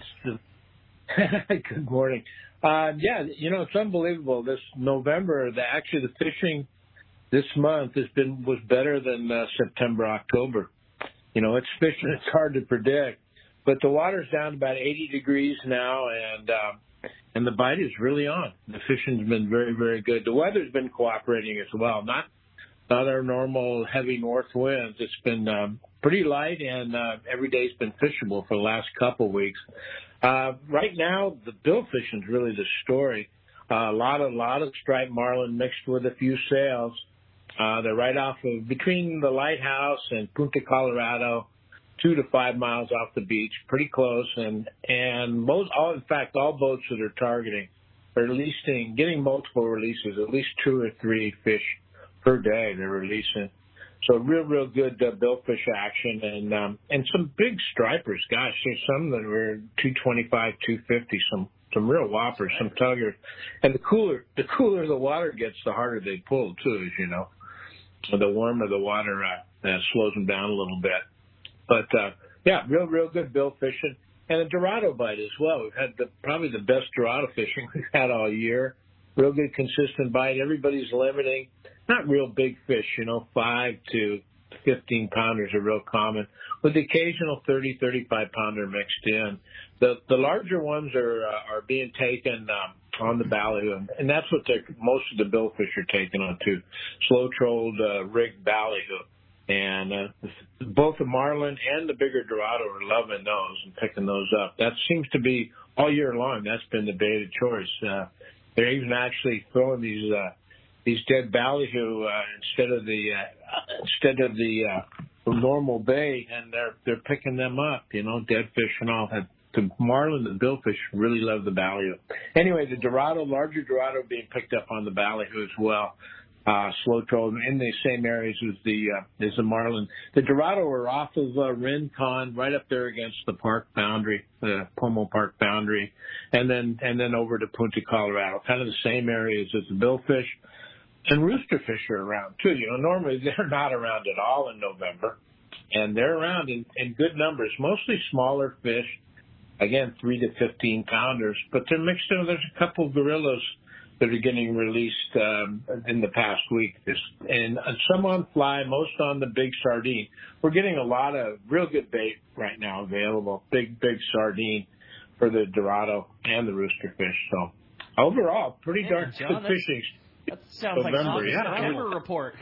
S13: Good morning. It's unbelievable. This November, the fishing this month was better than September, October. It's fishing. It's hard to predict, but the water's down to about 80 degrees now, and the bite is really on. The fishing's been very, very good. The weather's been cooperating as well. Not our normal heavy north winds. It's been pretty light, and every day's been fishable for the last couple weeks. Right now, the bill fishing's really the story. A lot of striped marlin mixed with a few sails. They're right off of between the lighthouse and Punta Colorado, 2 to 5 miles off the beach, pretty close. And in fact, all boats that are targeting are getting multiple releases, at least 2 or 3 fish per day they're releasing. So real good billfish action, and some big stripers. Gosh, there's some that were 225, 250, some real whoppers, some tuggers. And the cooler the water gets, the harder they pull too, as you know. The warmer the water slows them down a little bit. But real good bill fishing. and a Dorado bite as well. We've had probably the best Dorado fishing we've had all year. Real good, consistent bite. Everybody's limiting. Not real big fish, 5 to 15 pounders are real common, with the occasional 30, 35 pounder mixed in. The larger ones are being taken on the ballyhoo, and that's what most of the billfish are taken on too. Slow trolled rigged ballyhoo. And both the marlin and the bigger Dorado are loving those and picking those up. That seems to be all year long. That's been the bait of choice. They're even actually throwing these dead ballyhoo instead of the normal bait, and they're picking them up. Dead fish and all. The marlin, the billfish really love the ballyhoo. Anyway, the Dorado, larger Dorado, being picked up on the ballyhoo as well. Slow troll in the same areas as the marlin. The Dorado are off of Rincon, right up there against the park boundary, the Pomo Park boundary, and then over to Punta Colorado, kind of the same areas as the billfish. And roosterfish are around too. Normally they're not around at all in November, and they're around in good numbers. Mostly smaller fish, again 3 to 15 pounders, but they're mixed in. There's a couple of gorillas that are getting released in the past week. And some on fly, most on the big sardine. We're getting a lot of real good bait right now available. Big sardine for the Dorado and the roosterfish. So overall, pretty darn good fishing.
S2: That sounds
S13: November,
S2: like a November report.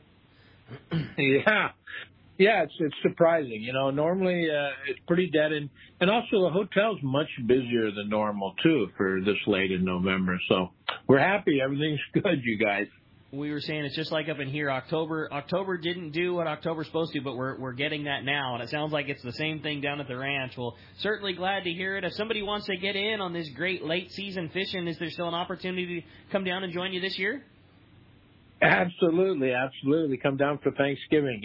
S13: Yeah, it's surprising. Normally it's pretty dead, and also the hotel's much busier than normal too for this late in November. So we're happy. Everything's good, you guys.
S2: We were saying it's just like up in here. October didn't do what October's supposed to, but we're getting that now, and it sounds like it's the same thing down at the ranch. Well, certainly glad to hear it. If somebody wants to get in on this great late season fishing, is there still an opportunity to come down and join you this year?
S13: Absolutely. Come down for Thanksgiving.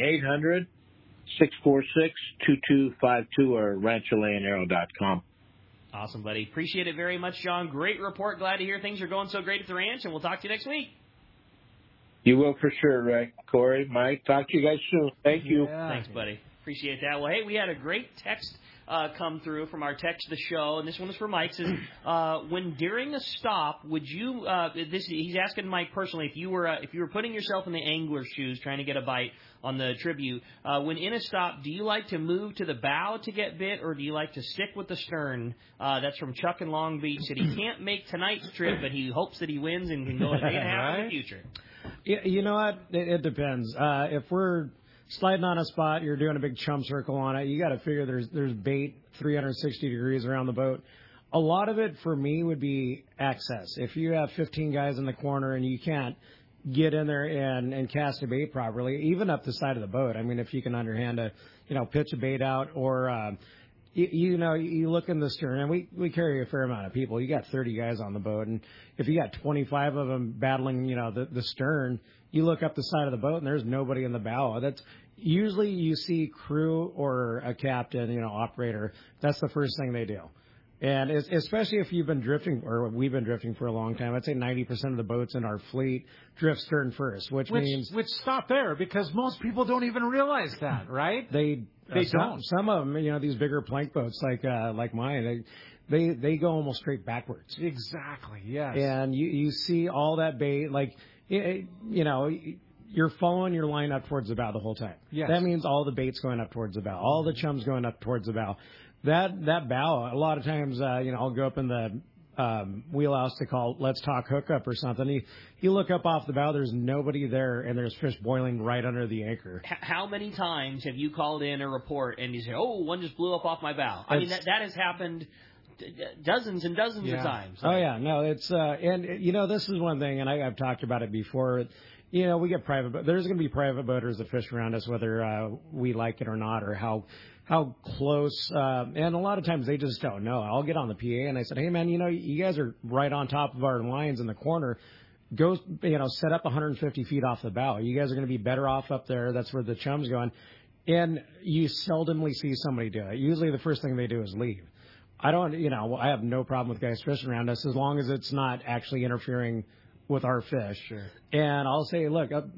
S13: 800-646-2252 or rancholayonarrow.com.
S2: Awesome, buddy. Appreciate it very much, John. Great report. Glad to hear things are going so great at the ranch, and we'll talk to you next week.
S13: You will for sure, Rick. Corey, Mike, talk to you guys soon. Thank you.
S2: Yeah. Thanks, buddy. Appreciate that. Well, hey, we had a great text come through from our text the show, and this one is for Mike. It says, when during a stop, would you? He's asking Mike personally if you were putting yourself in the angler's shoes, trying to get a bite on the Tribute. When in a stop, do you like to move to the bow to get bit, or do you like to stick with the stern? That's from Chuck in Long Beach. Said he can't make tonight's trip, but he hopes that he wins and can go a day and a half in the future.
S6: Yeah, you know what? It depends. If we're sliding on a spot, you're doing a big chum circle on it, you got to figure there's bait 360 degrees around the boat. A lot of it for me would be access. If you have 15 guys in the corner and you can't get in there and cast a bait properly, even up the side of the boat. I mean, if you can underhand pitch a bait out, or you look in the stern, and we carry a fair amount of people. You got 30 guys on the boat, and if you got 25 of them battling, the stern, you look up the side of the boat and there's nobody in the bow. That's usually you see crew or a captain, operator. That's the first thing they do. And especially if you've been drifting, or we've been drifting for a long time, I'd say 90% of the boats in our fleet drift stern first, which means...
S5: Which stop there, because most people don't even realize that, right?
S6: They don't. Some of them, these bigger plank boats like mine, they go almost straight backwards.
S5: Exactly, yes.
S6: And you see all that bait, you're following your line up towards the bow the whole time.
S5: Yes.
S6: That means all the bait's going up towards the bow, all the chum's going up towards the bow. That bow, a lot of times, I'll go up in the wheelhouse to call Let's Talk Hookup or something. You look up off the bow, there's nobody there, and there's fish boiling right under the anchor.
S2: How many times have you called in a report and you say, oh, one just blew up off my bow? I mean, that has happened dozens and dozens of times.
S6: Oh, yeah. No, it's this is one thing, and I've talked about it before. We get private, but there's going to be private boaters that fish around us, whether we like it or not, or how close. And a lot of times they just don't know. I'll get on the PA and I said, hey, man, you guys are right on top of our lines in the corner. Go, set up 150 feet off the bow. You guys are going to be better off up there. That's where the chum's going. And you seldomly see somebody do it. Usually the first thing they do is leave. I have no problem with guys fishing around us as long as it's not actually interfering with our fish.
S5: Sure.
S6: And I'll say, look,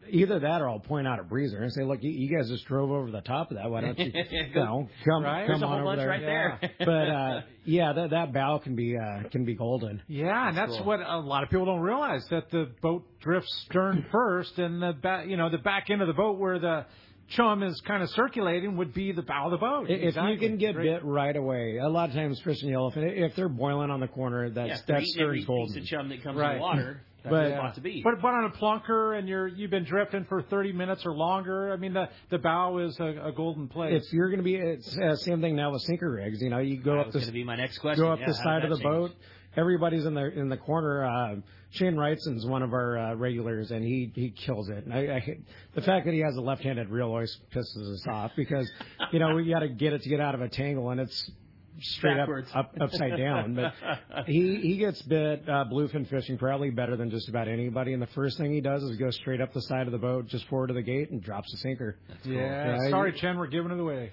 S6: either that or I'll point out a breezer and say, look, you guys just drove over the top of that. Why don't you, come
S2: There's a whole
S6: on over
S2: bunch
S6: there.
S2: right there.
S6: But that bow can be golden.
S5: Yeah, and that's what a lot of people don't realize, that the boat drifts stern first, and the back end of the boat where the chum is kind of circulating would be the bow of the boat.
S6: If you can get bit right away, a lot of times fishing yellowfin, if they're boiling on the corner, that's stern's golden.
S2: Piece of chum that comes in the water.
S5: But on a plunker and you've been drifting for 30 minutes or longer, I mean the bow is a golden place.
S6: If you're going to be, it's same thing now with sinker rigs. You know, you go up
S2: going to be my next question.
S6: Go up the side of the boat. Everybody's in the corner. Shane Wrightson's one of our regulars, and he kills it. And the fact that he has a left-handed reel always pisses us off because we got to get it to get out of a tangle, and it's straight up upside down. But he gets bit bluefin fishing probably better than just about anybody. And the first thing he does is go straight up the side of the boat, just forward to the gate, and drops a sinker.
S5: Cool. Yeah. Sorry, Chen, we're giving it away.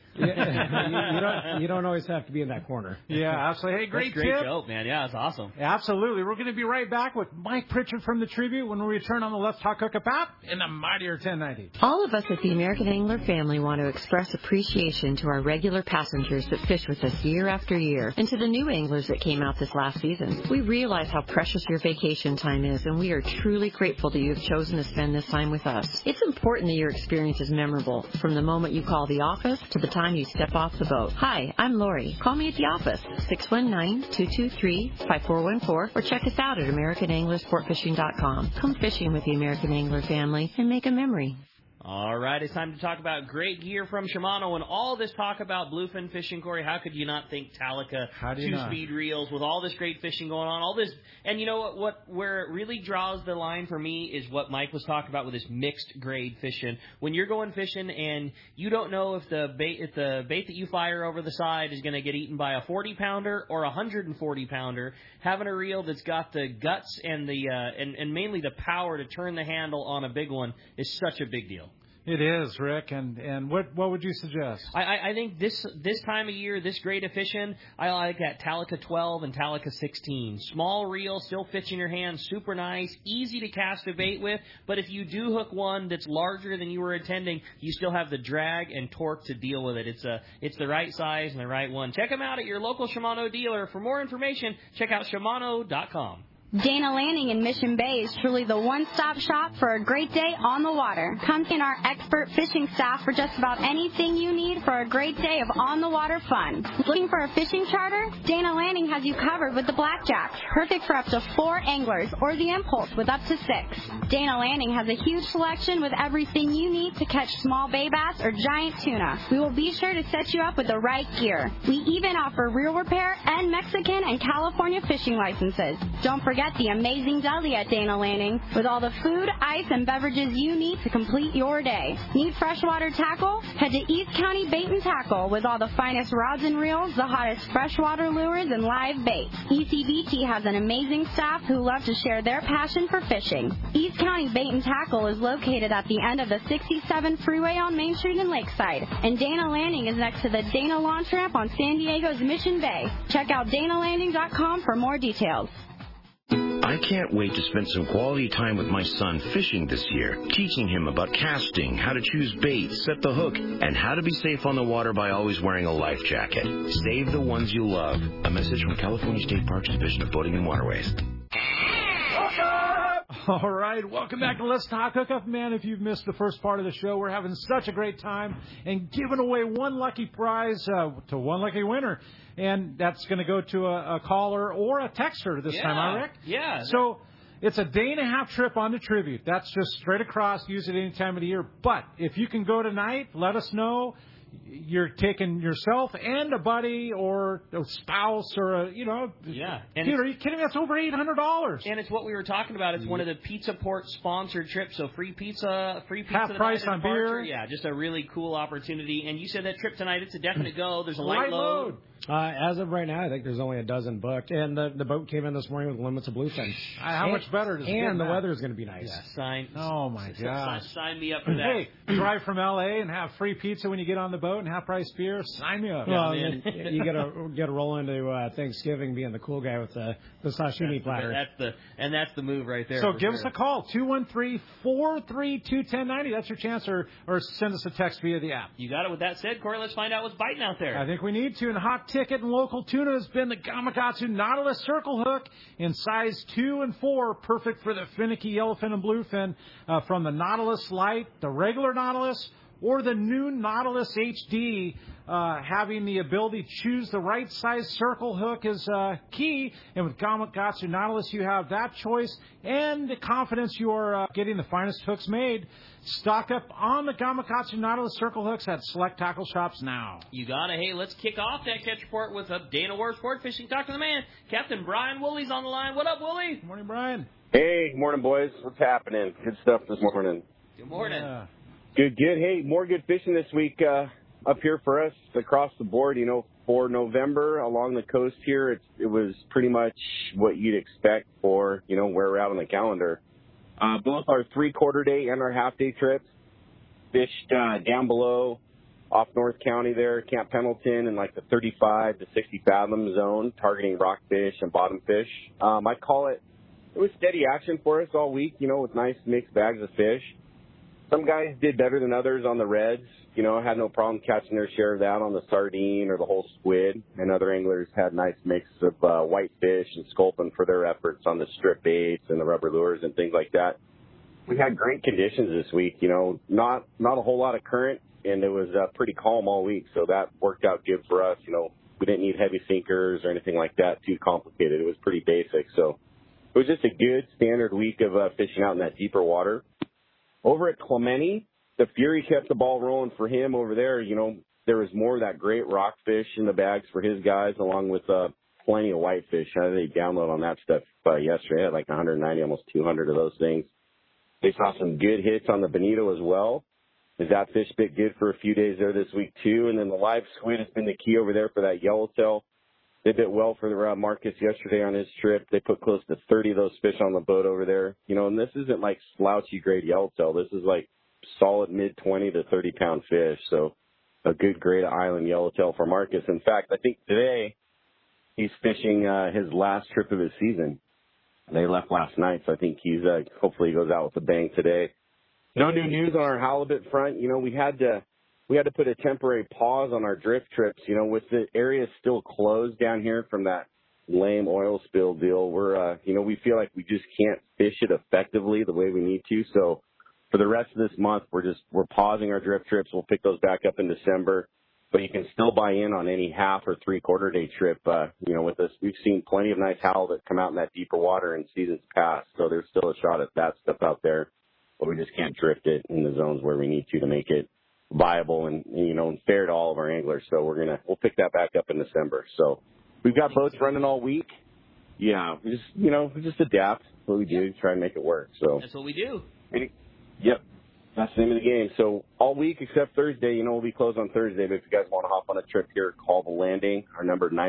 S6: You don't always have to be in that corner.
S5: Yeah, absolutely. Hey, great
S2: joke, man. Yeah, that's awesome.
S5: Absolutely. We're going to be right back with Mike Pritchard from the Tribute when we return on the Let's Talk Hookup app in the Mightier 1090.
S14: All of us at the American Angler family want to express appreciation to our regular passengers that fish with us year after year, and to the new anglers that came out this last season. We realize how precious your vacation time is, and we are truly grateful that you have chosen to spend this time with us. It's important that your experience is memorable, from the moment you call the office to the time you step off the boat. Hi, I'm Lori. Call me at the office, 619-223-5414, or check us out at AmericanAnglerSportFishing.com. Come fishing with the American Angler family and make a memory.
S2: All right, it's time to talk about great gear from Shimano. And all this talk about bluefin fishing, Corey, how could you not think Talica two-speed reels with all this great fishing going on, all this? And you know what where it really draws the line for me is what Mike was talking about with this mixed grade fishing. When you're going fishing and you don't know if the bait that you fire over the side is going to get eaten by a 40-pounder or a 140-pounder, having a reel that's got the guts and the and mainly the power to turn the handle on a big one is such a big deal.
S5: It is, Rick, and what would you suggest?
S2: I think this time of year, this grade of fishing, I like that Talica 12 and Talica 16. Small reel, still fits in your hand, super nice, easy to cast a bait with, but if you do hook one that's larger than you were intending, you still have the drag and torque to deal with it. It's the right size and the right one. Check them out at your local Shimano dealer. For more information, check out Shimano.com.
S15: Dana Landing in Mission Bay is truly the one-stop shop for a great day on the water. Come in our expert fishing staff for just about anything you need for a great day of on-the-water fun. Looking for a fishing charter? Dana Landing has you covered with the Blackjack, perfect for up to 4 anglers, or the Impulse with up to 6. Dana Landing has a huge selection with everything you need to catch small bay bass or giant tuna. We will be sure to set you up with the right gear. We even offer reel repair and Mexican and California fishing licenses. Don't forget the amazing deli at Dana Landing with all the food, ice, and beverages you need to complete your day. Need freshwater tackle? Head to East County Bait and Tackle with all the finest rods and reels, the hottest freshwater lures, and live baits. ECBT has an amazing staff who love to share their passion for fishing. East County Bait and Tackle is located at the end of the 67 freeway on Main Street in Lakeside, and Dana Landing is next to the Dana Launch Ramp on San Diego's Mission Bay. Check out DanaLanding.com for more details.
S16: I can't wait to spend some quality time with my son fishing this year, teaching him about casting, how to choose bait, set the hook, and how to be safe on the water by always wearing a life jacket. Save the ones you love. A message from California State Parks Division of Boating and Waterways.
S5: All right, welcome back to Let's Talk Hookup. Man, if you've missed the first part of the show, we're having such a great time and giving away one lucky prize to one lucky winner. And that's going to go to a caller or a texter this time, huh, Rick?
S2: Yeah.
S5: So it's a day-and-a-half trip on the Tribute. That's just straight across. Use it any time of the year. But if you can go tonight, let us know. You're taking yourself and a buddy or a spouse or Dude, are you kidding me? That's over $800.
S2: And it's what we were talking about. It's one of the Pizza Port sponsored trips. So free pizza
S5: half price on beer.
S2: Yeah, just a really cool opportunity. And you said that trip tonight, it's a definite go. There's a light load.
S6: As of right now, I think there's only a dozen booked, and the boat came in this morning with limits of bluefin.
S5: How much better does it get?
S6: And the weather is going to be nice.
S2: Yeah,
S5: oh my gosh!
S2: Sign me up for that.
S5: Hey, drive from LA and have free pizza when you get on the boat and half-price beer, sign me up.
S6: Well, you gotta roll into Thanksgiving being the cool guy with the sashimi platter.
S2: That's the move right there.
S5: So give us a call, 213-432-1090. That's your chance, or send us a text via the app.
S2: You got it. With that said, Corey, let's find out what's biting out there.
S5: I think we need to. And hot ticket and local tuna has been the Gamakatsu Nautilus Circle Hook in size 2 and 4, perfect for the finicky yellowfin and bluefin from the Nautilus Light, the regular Nautilus, or the new Nautilus HD. Having the ability to choose the right size circle hook is key. And with Gamakatsu Nautilus, you have that choice and the confidence you are getting the finest hooks made. Stock up on the Gamakatsu Nautilus circle hooks at select tackle shops now.
S2: You got it. Hey, let's kick off that catch report with Dana War Sport Fishing. Talk to the man, Captain Brian Woolley's on the line. What up, Woolley?
S5: Good morning, Brian.
S17: Hey, good morning, boys. What's happening? Good stuff this morning.
S2: Good morning.
S5: Yeah.
S17: Good. Hey, more good fishing this week up here for us across the board. You know, for November along the coast here, it was pretty much what you'd expect for, you know, where we're at on the calendar. Both our 3/4 day and our half-day trips fished down below off North County there, Camp Pendleton, in like the 35 to 60 fathom zone, targeting rockfish and bottom fish. I call it was steady action for us all week, you know, with nice mixed bags of fish. Some guys did better than others on the reds. You know, had no problem catching their share of that on the sardine or the whole squid. And other anglers had nice mix of whitefish and sculpin for their efforts on the strip baits and the rubber lures and things like that. We had great conditions this week. You know, not a whole lot of current, and it was pretty calm all week. So that worked out good for us. You know, we didn't need heavy sinkers or anything like that too complicated. It was pretty basic. So it was just a good standard week of fishing out in that deeper water. Over at Clemente, the Fury kept the ball rolling for him over there. You know, there was more of that great rockfish in the bags for his guys, along with plenty of whitefish. I think they download on that stuff yesterday. I had like 190, almost 200 of those things. They saw some good hits on the bonito as well. That fish bit good for a few days there this week too. And then the live squid has been the key over there for that yellowtail. They bit well for the Marcus yesterday on his trip. They put close to 30 of those fish on the boat over there. You know, and this isn't like slouchy grade yellowtail. This is like solid mid-20 to 30-pound fish. So a good grade island yellowtail for Marcus. In fact, I think today he's fishing his last trip of his season. They left last night, so I think he's hopefully he goes out with a bang today. No new news on our halibut front. You know, we had to put a temporary pause on our drift trips. You know, with the area still closed down here from that lame oil spill deal, we're we feel like we just can't fish it effectively the way we need to. So for the rest of this month, we're pausing our drift trips. We'll pick those back up in December. But you can still buy in on any half or 3/4 day trip. With us, we've seen plenty of nice halibut come out in that deeper water in seasons past. So there's still a shot at that stuff out there. But we just can't drift it in the zones where we need to make it viable and fair to all of our anglers. So we'll pick that back up in December. So we've got boats running all week. Yeah, we just adapt what we do, try and make it work. So
S2: that's what we do.
S17: Yep. That's the name of the game. So all week except Thursday, we'll be closed on Thursday. But if you guys want to hop on a trip here, call the landing. Our number is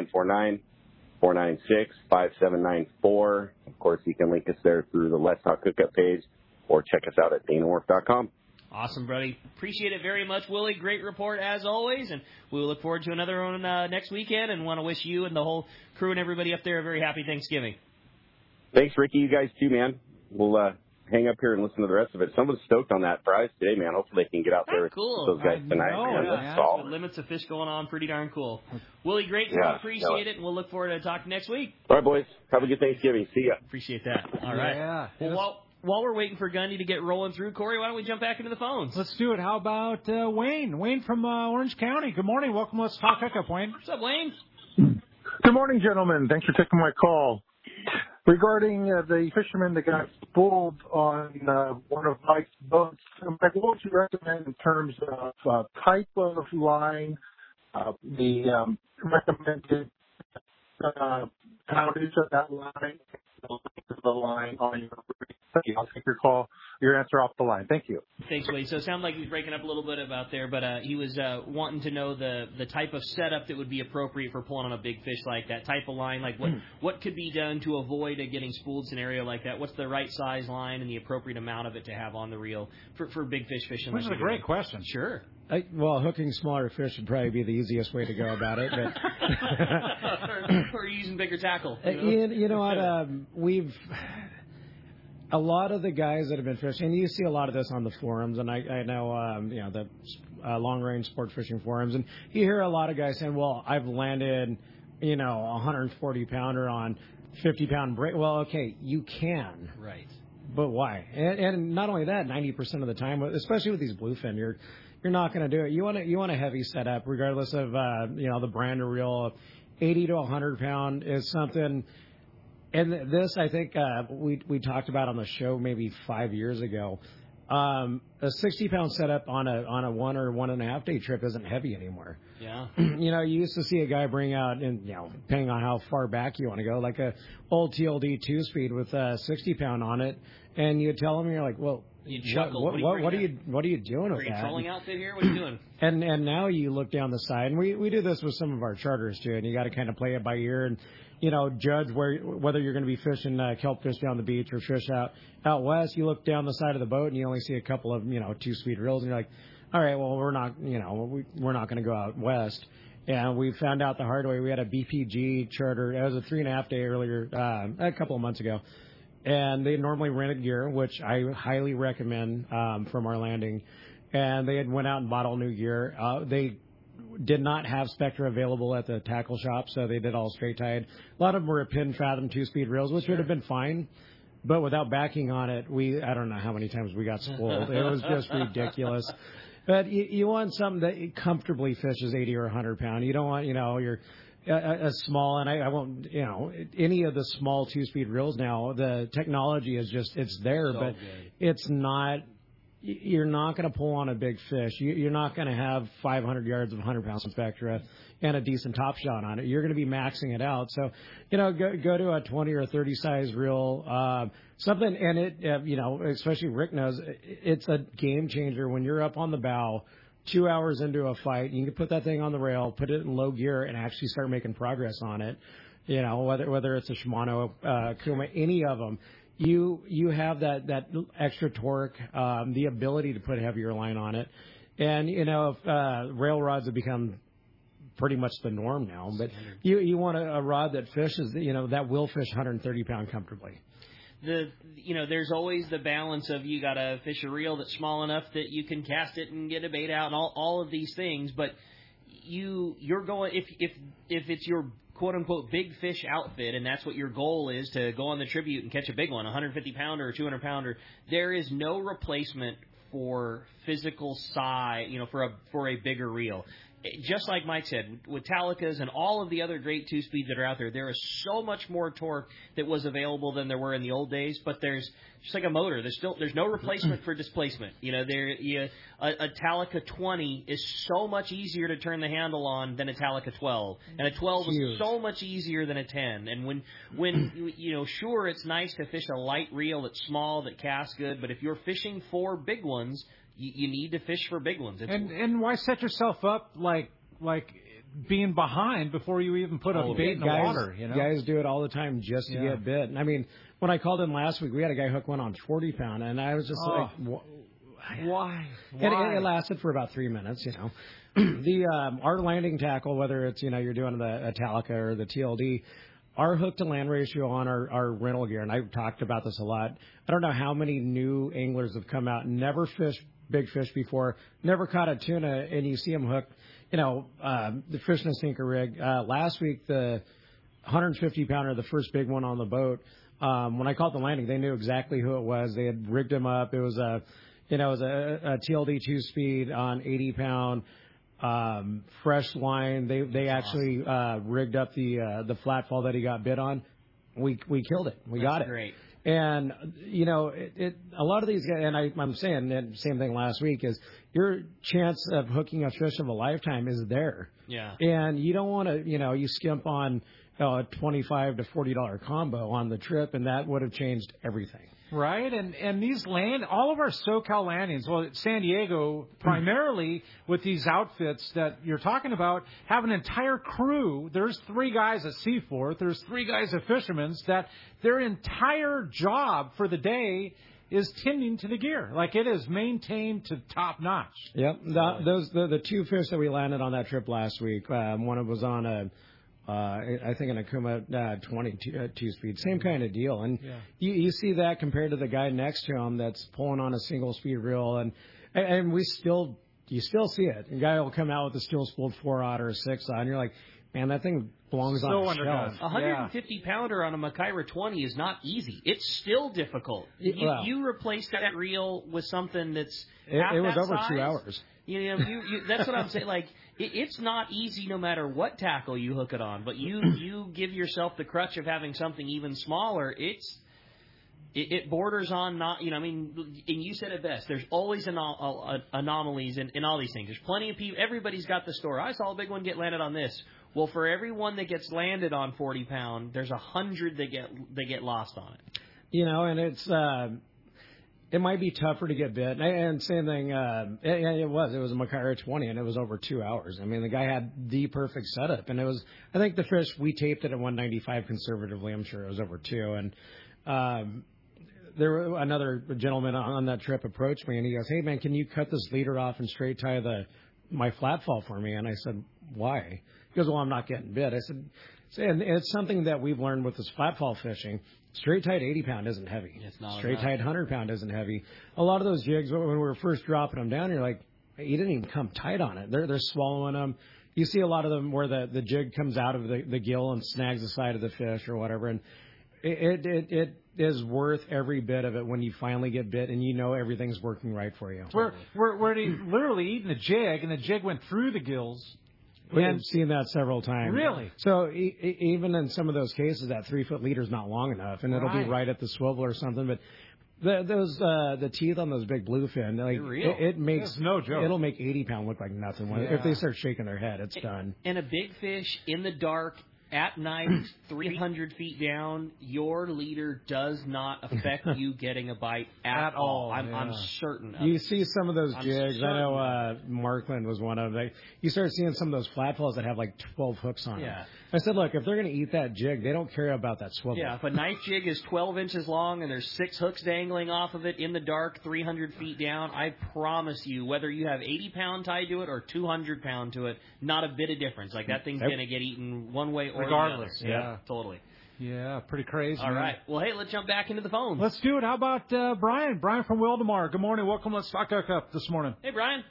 S17: 949-496-5794. Of course, you can link us there through the Let's Talk Hookup page or check us out at danawharf.com.
S2: Awesome, buddy. Appreciate it very much, Willie. Great report as always. And we will look forward to another one next weekend and want to wish you and the whole crew and everybody up there a very happy Thanksgiving.
S17: Thanks, Ricky. You guys too, man. We'll hang up here and listen to the rest of it. Someone's stoked on that prize today, man. Hopefully they can get out there with those guys tonight. Man. That's solid.
S2: The limits of fish going on, pretty darn cool. Willie, great talk. Appreciate it, and we'll look forward to talking next week.
S17: All right, boys. Have a good Thanksgiving. See ya.
S2: Appreciate that. All right.
S5: Yeah.
S2: Well, while we're waiting for Gundy to get rolling through, Corey, why don't we jump back into the phones?
S5: Let's do it. How about Wayne? Wayne from Orange County. Good morning. Welcome. Let's talk hookup, Wayne.
S2: What's up, Wayne?
S18: Good morning, gentlemen. Thanks for taking my call. Regarding the fisherman that got fooled on one of Mike's boats, Mike, what would you recommend in terms of type of line, the recommended poundage of that line, the line on your I'll take your call. your answer off the line. Thank you.
S2: Thanks, Wade. So it sounded like he was breaking up a little bit about there, but he was wanting to know the type of setup that would be appropriate for pulling on a big fish like that, type of line, like what could be done to avoid a getting spooled scenario like that. What's the right size line and the appropriate amount of it to have on the reel for big fish fishing?
S5: Which is a great question.
S2: Sure.
S6: Well, hooking smaller fish would probably be the easiest way to go about it. But
S2: or using bigger tackle.
S6: You know what? A lot of the guys that have been fishing, and you see a lot of this on the forums, and I know, the long-range sport fishing forums, and you hear a lot of guys saying, well, I've landed, a 140-pounder on 50-pound break. Well, okay, you can.
S2: Right.
S6: But why? And not only that, 90% of the time, especially with these bluefin, you're not going to do it. You want a heavy setup, regardless of the brand or reel. 80 to 100 pound is something. And this, I think, we talked about on the show maybe 5 years ago. A 60-pound setup on a 1 or 1.5 day trip isn't heavy anymore.
S2: Yeah.
S6: You used to see a guy bring out, and depending on how far back you want to go, like a old TLD 2-speed with a 60-pound on it, and you tell him, you're like, well,
S2: you chuckle.
S6: What are you doing with that?
S2: Are you trolling outfit here? What are you doing?
S6: And now you look down the side, and we do this with some of our charters too, and you got to kind of play it by ear and judge whether you're going to be fishing kelp fish down the beach or fish out west. You look down the side of the boat and you only see a couple of 2-speed reels, and you're like, all right, well we're not we're not going to go out west. And we found out the hard way. We had a BPG charter. It was a 3.5 day earlier, a couple of months ago. And they normally rented gear, which I highly recommend from our landing. And they had went out and bought all new gear. They did not have Spectra available at the tackle shop, so they did all straight tied. A lot of them were pin fathom 2-speed reels, which would have been fine. But without backing on it, I don't know how many times we got spoiled. It was just ridiculous. But you want something that comfortably fishes 80 or 100 pound. You don't want, you're a small, and I won't, any of the small 2-speed reels now, the technology is just, it's there, so but good. It's not, you're not going to pull on a big fish. You're not going to have 500 yards of 100-pound Spectra and a decent top shot on it. You're going to be maxing it out. So, go to a 20 or 30 size reel, something, and it, especially Rick knows, it's a game changer when you're up on the bow 2 hours into a fight. You can put that thing on the rail, put it in low gear, and actually start making progress on it. Whether it's a Shimano, Kuma, any of them. You have that extra torque, the ability to put heavier line on it. And, if rail rods have become pretty much the norm now, but you want a rod that fishes, that will fish 130 pound comfortably.
S2: There's always the balance of you got to fish a reel that's small enough that you can cast it and get a bait out and all of these things, but you're going, if it's your quote unquote big fish outfit, and that's what your goal is, to go on the Tribute and catch a big one, 150 pounder or 200 pounder, there is no replacement for physical size, for a bigger reel. Just like Mike said, with Talicas and all of the other great 2-speeds that are out there is so much more torque that was available than there were in the old days. But there's just like a motor. There's no replacement for displacement. A Talica 20 is so much easier to turn the handle on than a Talica 12, and a 12 is so much easier than a 10. And when sure, it's nice to fish a light reel that's small that casts good, but if you're fishing for big ones, you need to fish for big ones.
S5: And why set yourself up like being behind before you even put a bait in the water?
S6: Guys do it all the time just to get bit. I mean, when I called in last week, we had a guy hook one on 40 pound, and I was just
S5: why?
S6: It lasted for about 3 minutes. Our landing tackle, whether it's you're doing the Talica or the TLD. Our hook to land ratio on our rental gear, and I've talked about this a lot. I don't know how many new anglers have come out, never fished big fish before, never caught a tuna, and you see them hook, the fish in a sinker rig. Last week, the 150 pounder, the first big one on the boat, when I called the landing, they knew exactly who it was. They had rigged him up. It was a TLD 2-speed on 80 pound. Fresh line. They actually rigged up the flat fall that he got bit on. We killed it. We got it.
S2: Great.
S6: And a lot of these guys, and I'm saying the same thing last week, is your chance of hooking a fish of a lifetime is there.
S2: Yeah.
S6: And you don't want to, you skimp on a $25 to $40 combo on the trip, and that would have changed everything.
S5: Right, and these all of our SoCal landings, well, San Diego primarily with these outfits that you're talking about, have an entire crew. There's 3 guys at Seaforth, there's 3 guys at Fisherman's that their entire job for the day is tending to the gear. Like, it is maintained to top notch.
S6: Yep, the 2 fish that we landed on that trip last week. One of them was on I think an Akuma 22 speed, same kind of deal. And you see that compared to the guy next to him that's pulling on a single speed reel, and you still see it. A guy will come out with a steel spooled 4-aught or a 6-aught, and you're like, man, that thing belongs on a shelf.
S2: 150 pounder on a Machaira 20 is not easy. It's still difficult. You replace that reel with something that's half
S6: it was
S2: that
S6: over
S2: size.
S6: 2 hours.
S2: You know, that's what I'm saying. Like, it's not easy no matter what tackle you hook it on. But you give yourself the crutch of having something even smaller. It borders on not. You know, I mean, and you said it best. There's always anomalies in all these things. There's plenty of people. Everybody's got the story. I saw a big one get landed on this. Well, for every one that gets landed on 40 pound, there's 100 that get lost on it.
S6: You know, and it's. It might be tougher to get bit. And same thing, it was a Machaira 20, and it was over 2 hours. I mean, the guy had the perfect setup, and I think the fish, we taped it at 195 conservatively. I'm sure it was over 2. And there were another gentleman on that trip approached me, and he goes, "Hey, man, can you cut this leader off and straight tie my flat fall for me?" And I said, "Why?" He goes, "Well, I'm not getting bit." I said, and it's something that we've learned with this flat fall fishing. Straight tied 80 pound isn't heavy. Straight tied 100 pound isn't heavy. A lot of those jigs, when we were first dropping them down, you're like, you didn't even come tight on it. They're swallowing them. You see a lot of them where the jig comes out of the gill and snags the side of the fish or whatever. And it is worth every bit of it when you finally get bit and you know everything's working right for you.
S5: We're literally eating a jig, and the jig went through the gills.
S6: We've seen that several times.
S5: Really?
S6: So even in some of those cases, that 3-foot leader is not long enough, and it'll be right at the swivel or something. But the teeth on those big bluefin, like it makes
S5: no joke.
S6: It'll make 80 pound look like nothing. If they start shaking their head, it's done.
S2: And a big fish in the dark at night, 300 feet down, your leader does not affect you getting a bite at all. I'm certain.
S6: You see some of those jigs. I know Markland was one of them. You start seeing some of those flat falls that have like 12 hooks on them. I said, look, if they're going to eat that jig, they don't care about that swivel.
S2: Yeah, if a knife jig is 12 inches long and there's 6 hooks dangling off of it in the dark, 300 feet down, I promise you, whether you have 80 pound tied to it or 200 pound to it, not a bit of difference. Like, that thing's going to get eaten one way or
S5: regardless.
S2: the other. Yeah, totally.
S5: Yeah, pretty crazy.
S2: All right. Well, hey, let's jump back into the phone.
S5: Let's do it. How about Brian? Brian from Wildemar. Good morning. Welcome to Let's Talk Hook Up this morning.
S2: Hey, Brian.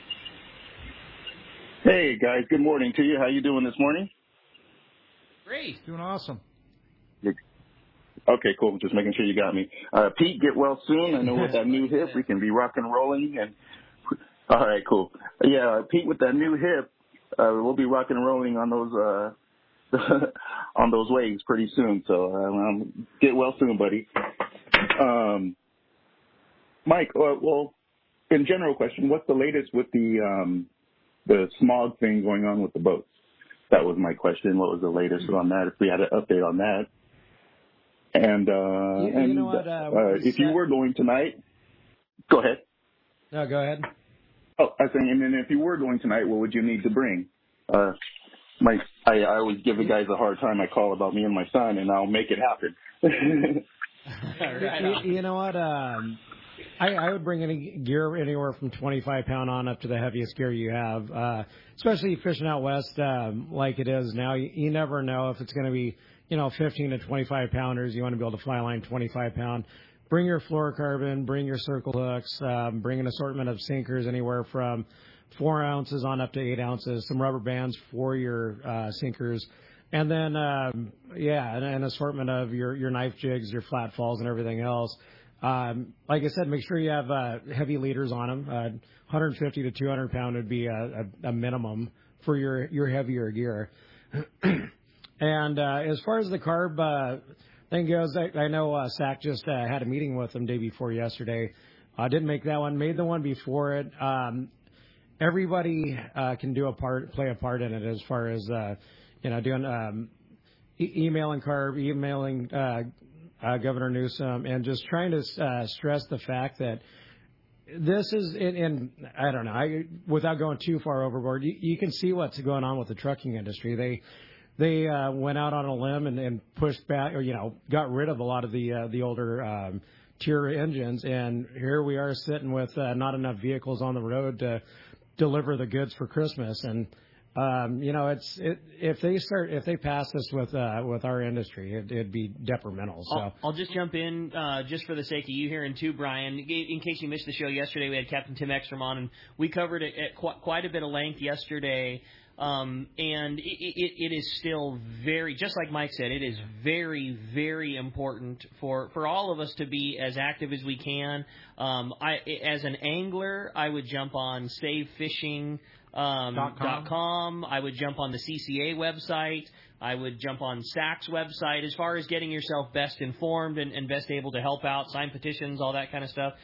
S19: Hey, guys. Good morning to you. How you doing this morning?
S2: Great.
S5: Doing awesome.
S19: Okay, cool. Just making sure you got me. Pete, get well soon. I know with that new hip, we can be rock and rolling. And all right, cool. Yeah, Pete, with that new hip, we'll be rock and rolling on those on those waves pretty soon. So get well soon, buddy. Mike, well, in general question, what's the latest with the smog thing going on with the boats? That was my question. What was the latest on that? If we had an update on that. And
S6: you know what,
S19: if you were going tonight, go ahead.
S6: No, go ahead.
S19: Oh, I was saying, and then if you were going tonight, what would you need to bring? I always give the guys a hard time. I call about me and my son, and I'll make it happen.
S6: You know what? I would bring any gear anywhere from 25 pound on up to the heaviest gear you have, especially fishing out west like it is now. You never know if it's going to be, 15 to 25 pounders. You want to be able to fly line 25 pound. Bring your fluorocarbon, bring your circle hooks, bring an assortment of sinkers anywhere from 4 ounces on up to 8 ounces, some rubber bands for your sinkers. And then, an assortment of your knife jigs, your flat falls, and everything else. Like I said, make sure you have heavy leaders on them. 150 to 200 pound would be a minimum for your heavier gear. And as far as the carb thing goes, I know Sack just had a meeting with them day before yesterday. Didn't make that one, made the one before it. Everybody can play a part in it as far as doing emailing carb, emailing Governor Newsom, and just trying to stress the fact that this is, and I don't know, without going too far overboard, you can see what's going on with the trucking industry. They went out on a limb and pushed back, or got rid of a lot of the older tier engines, and here we are sitting with not enough vehicles on the road to deliver the goods for Christmas. And if they pass this with our industry, it'd be detrimental. So
S2: I'll just jump in just for the sake of you hearing too, Brian. In case you missed the show yesterday, we had Captain Tim Ekstrom on, and we covered it at quite a bit of length yesterday. And it is still very, just like Mike said, it is very, very important for all of us to be as active as we can. As an angler, I would jump on SaveFishing.com. I would jump on the CCA website. I would jump on SAC's website as far as getting yourself best informed and best able to help out, sign petitions, all that kind of stuff.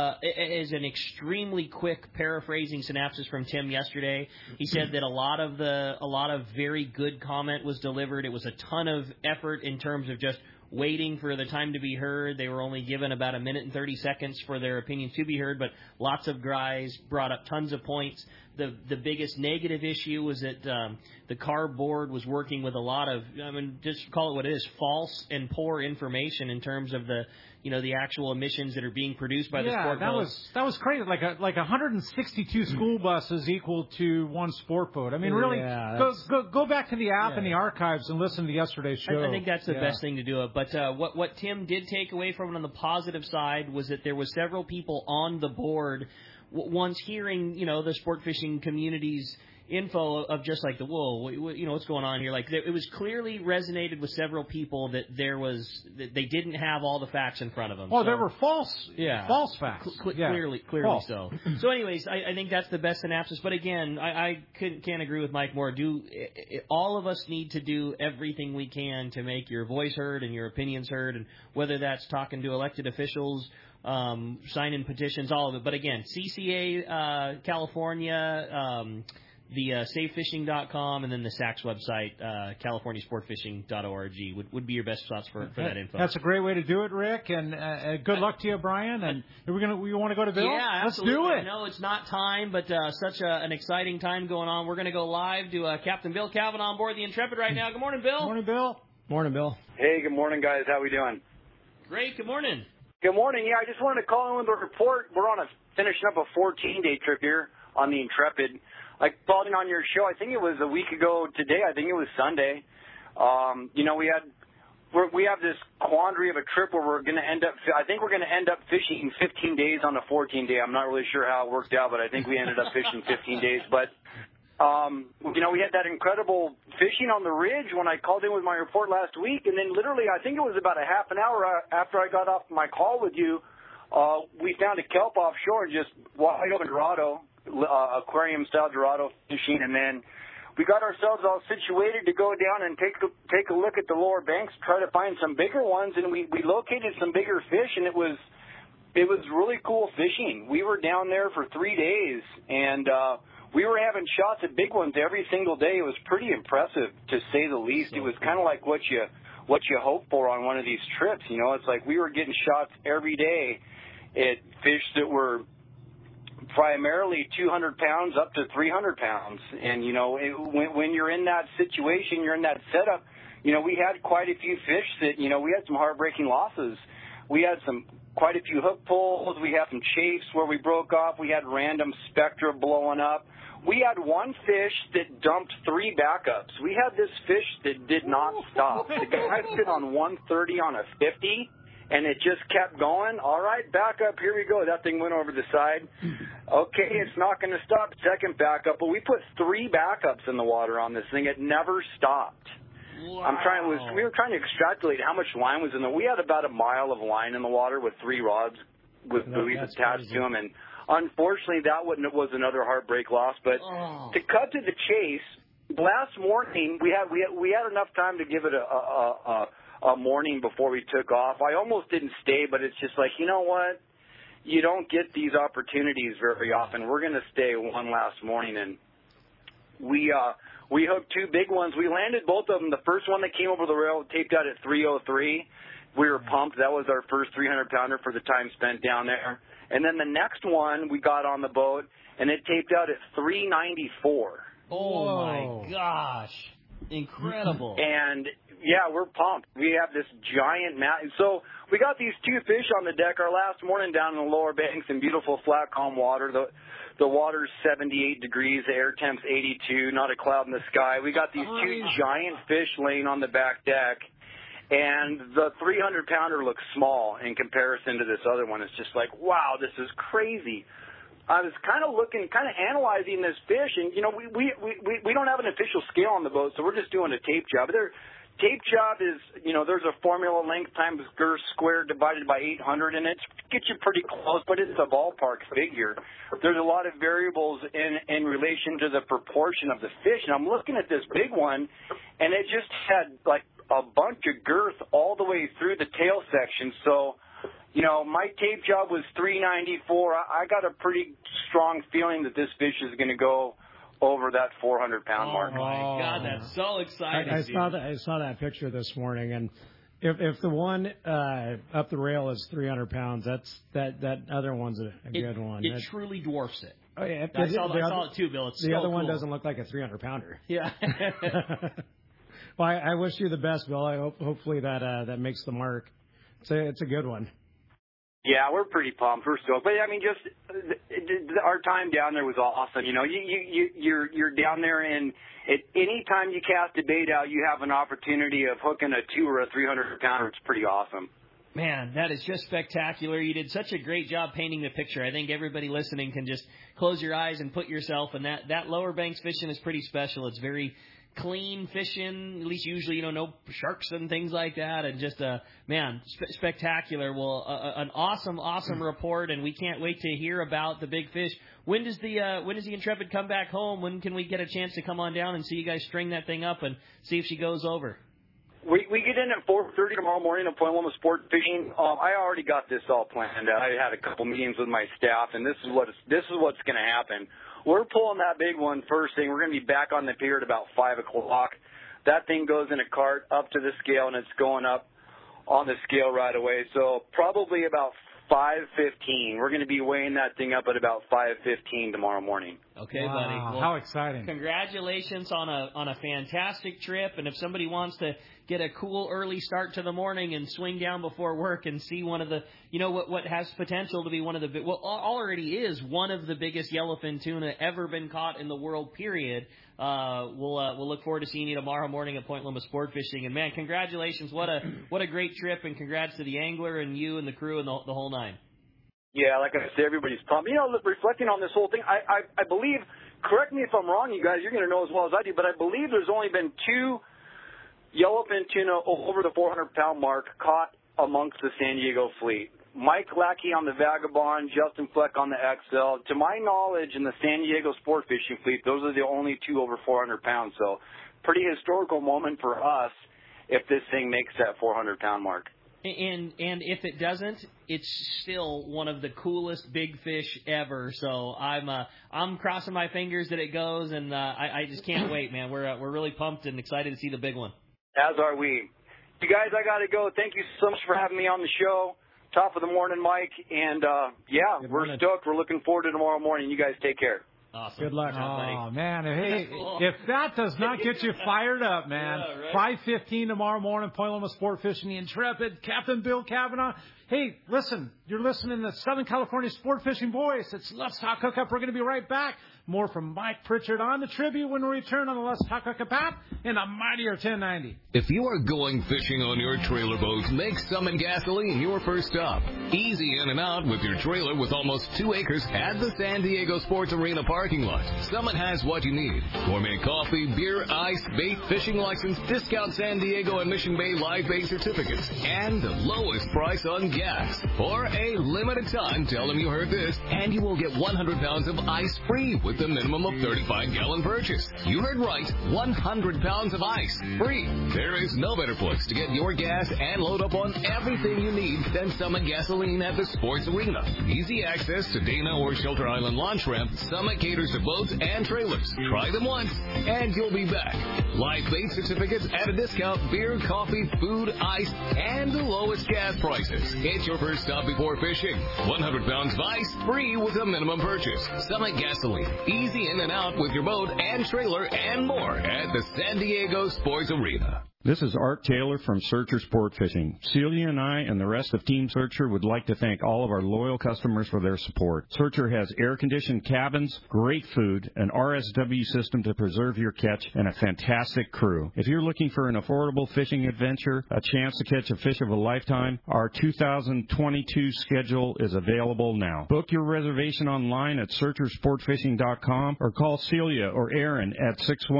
S2: As an extremely quick paraphrasing synopsis from Tim yesterday, he said that a lot of very good comment was delivered. It was a ton of effort in terms of just waiting for the time to be heard. They were only given about 1 minute and 30 seconds for their opinions to be heard, but lots of guys brought up tons of points. The biggest negative issue was that the CARB board was working with a lot of, just call it what it is, false and poor information in terms of the actual emissions that are being produced by the sport boat.
S5: that was crazy. Like 162 school buses equal to one sport boat. I mean, really, go back to the app and the archives and listen to yesterday's show.
S2: I think that's the best thing to do it. But what Tim did take away from it on the positive side was that there was several people on the board once hearing, the sport fishing community's info of just like what's going on here. Like it was clearly resonated with several people that that they didn't have all the facts in front of them.
S5: Oh, there were false facts.
S2: Clearly false. So. So, anyways, I think that's the best synopsis. But again, I can't agree with Mike more. All of us need to do everything we can to make your voice heard and your opinions heard, and whether that's talking to elected officials, signing petitions, all of it. But again, CCA California. The SaveFishing.com and then the SAC's website, CaliforniaSportFishing.org would be your best spots for that info.
S5: That's a great way to do it, Rick, and good luck to you, Brian. And we want to go to Bill?
S2: Yeah,
S5: absolutely.
S2: Let's do it. No, it's not time, but such an exciting time going on. We're going to go live to Captain Bill Calvin on board the Intrepid right now. Good morning, Bill.
S5: Morning, Bill.
S6: Morning, Bill.
S20: Hey, good morning, guys. How we doing?
S2: Great. Good morning.
S20: Good morning. Yeah, I just wanted to call in with a report. We're finishing up a 14-day trip here on the Intrepid. I called in on your show, I think it was a week ago today. I think it was Sunday. We have this quandary of a trip where we're going to end up fishing 15 days on the 14th day. I'm not really sure how it worked out, but I think we ended up fishing 15 days. But, we had that incredible fishing on the ridge when I called in with my report last week. And then literally, I think it was about a half an hour after I got off my call with you, we found a kelp offshore and just wide open Dorado. Aquarium-style Dorado fishing, and then we got ourselves all situated to go down and take a look at the lower banks, try to find some bigger ones, and we located some bigger fish, and it was really cool fishing. We were down there for 3 days, and we were having shots at big ones every single day. It was pretty impressive, to say the least. It was kind of like what you hope for on one of these trips. It's like we were getting shots every day at fish that were primarily 200 pounds up to 300 pounds. And, when you're in that situation, you're in that setup, we had quite a few fish that, we had some heartbreaking losses. We had quite a few hook pulls. We had some chafes where we broke off. We had random spectra blowing up. We had one fish that dumped 3 backups. We had this fish that did not stop. The guy stood on 130 on a 50. And it just kept going. All right, back up. Here we go. That thing went over the side. Okay, it's not going to stop. Second backup. But we put 3 backups in the water on this thing. It never stopped. Wow. We were trying to extrapolate how much line was in there. We had about a mile of line in the water with 3 rods with buoys attached to them. And unfortunately, that was another heartbreak loss. But to cut to the chase, last morning we had enough time to give it a morning before we took off. I almost didn't stay, but it's just like, you know what? You don't get these opportunities very often. We're going to stay one last morning, and we hooked 2 big ones. We landed both of them. The first one that came over the rail taped out at 3:03, we were pumped. That was our first 300-pounder for the time spent down there. And then the next one we got on the boat, and it taped out at 394.
S2: Oh, my gosh. Incredible.
S20: And, yeah, we're pumped. We have this giant So we got these two fish on the deck our last morning down in the lower banks in beautiful flat, calm water. The water's 78 degrees, the air temp's 82, not a cloud in the sky. We got these two giant fish laying on the back deck, and the 300-pounder looks small in comparison to this other one. It's just like, wow, this is crazy. I was kind of analyzing this fish, and, you know, we don't have an official scale on the boat, so we're just doing a tape job. Tape job is, you know, there's a formula, length times girth squared divided by 800, and it gets you pretty close, but it's a ballpark figure. There's a lot of variables in relation to the proportion of the fish, and I'm looking at this big one, and it just had, like, a bunch of girth all the way through the tail section. So, you know, my tape job was 394. I got a pretty strong feeling that this fish is going to go over that 400-pound mark.
S2: Oh, my God, that's so exciting.
S6: I saw that picture this morning, and if the one up the rail is 300 pounds, that other one's a good one.
S2: It truly dwarfs it.
S6: Oh, yeah.
S2: I saw it too, Bill. It's
S6: the
S2: so
S6: other one
S2: cool.
S6: doesn't look like a 300-pounder.
S2: Yeah.
S6: Well, I wish you the best, Bill. I hopefully that makes the mark. It's a good one.
S20: Yeah, we're pretty pumped. We're stoked. But I mean, just our time down there was awesome. You know, you're down there, and any time you cast a bait out, you have an opportunity of hooking a 2 or a 300-pounder. It's pretty awesome.
S2: Man, that is just spectacular. You did such a great job painting the picture. I think everybody listening can just close your eyes and put yourself in that lower banks fishing is pretty special. It's very clean fishing, at least usually, you know, no sharks and things like that, and just spectacular. Well, an awesome report, and we can't wait to hear about the big fish. When does the Intrepid come back home? When can we get a chance to come on down and see you guys string that thing up and see if she goes over?
S20: We get in at 4:30 tomorrow morning at Point Loma Sport Fishing. I already got this all planned. I had a couple meetings with my staff, and this is what's going to happen. We're pulling that big one first thing. We're going to be back on the pier at about 5 o'clock. That thing goes in a cart up to the scale, and it's going up on the scale right away. So probably about 5:15. We're going to be weighing that thing up at about 5:15 tomorrow morning.
S2: Okay, buddy. Well,
S5: how exciting!
S2: Congratulations on a fantastic trip. And if somebody wants to get a cool early start to the morning and swing down before work and see one of the, you know, what has potential to be one of the, already is one of the biggest yellowfin tuna ever been caught in the world, period. We'll look forward to seeing you tomorrow morning at Point Loma Sport Fishing. And man, congratulations! What a great trip, and congrats to the angler and you and the crew and the whole nine.
S20: Yeah, like I said, everybody's pumped. You know, reflecting on this whole thing, I believe, correct me if I'm wrong, you guys, you're going to know as well as I do, but I believe there's only been 2 yellowfin tuna over the 400-pound mark caught amongst the San Diego fleet. Mike Lackey on the Vagabond, Justin Fleck on the XL. To my knowledge, in the San Diego sport fishing fleet, those are the only 2 over 400 pounds. So pretty historical moment for us if this thing makes that 400-pound mark.
S2: And if it doesn't, it's still one of the coolest big fish ever. So I'm crossing my fingers that it goes, and I just can't wait, man. We're really pumped and excited to see the big one.
S20: As are we. You guys, I got to go. Thank you so much for having me on the show. Top of the morning, Mike. And, we're stoked. We're looking forward to tomorrow morning. You guys take care.
S2: Awesome.
S6: Good luck.
S5: Oh, man. Hey, if that does not get you fired up, man. Yeah, right? 5:15 tomorrow morning, Point Loma Sport Fishing, the Intrepid, Captain Bill Cavanaugh. Hey, listen, you're listening to Southern California Sport Fishing Voice. It's Let's Talk Hookup. We're going to be right back. More from Mike Pritchard on the tribute when we return on the Let's Talk Hookup app in a mightier 1090.
S21: If you are going fishing on your trailer boat, make Summit Gasoline your first stop. Easy in and out with your trailer with almost 2 acres at the San Diego Sports Arena parking lot. Summit has what you need. Gourmet coffee, beer, ice, bait, fishing license, discount San Diego and Mission Bay live bait certificates, and the lowest price on gas. For a limited time, tell them you heard this, and you will get 100 pounds of ice free with the minimum of 35-gallon purchase. You heard right, 100 pounds of ice free. There is no better place to get your gas and load up on everything you need than Summit Gasoline at the Sports Arena. Easy access to Dana or Shelter Island launch ramp. Summit caters to boats and trailers. Try them once, and you'll be back. Live bait certificates at a discount, beer, coffee, food, ice, and the lowest gas prices. It's your first stop before fishing. 100 pounds of ice free with a minimum purchase. Summit Gasoline. Easy in and out with your boat and trailer and more at the San Diego Sports Arena.
S1: This is Art Taylor from Searcher Sport Fishing. Celia and I and the rest of Team Searcher would like to thank all of our loyal customers for their support. Searcher has air-conditioned cabins, great food, an RSW system to preserve your catch, and a fantastic crew. If you're looking for an affordable fishing adventure, a chance to catch a fish of a lifetime, our 2022 schedule is available now. Book your reservation online at searchersportfishing.com or call Celia or Aaron at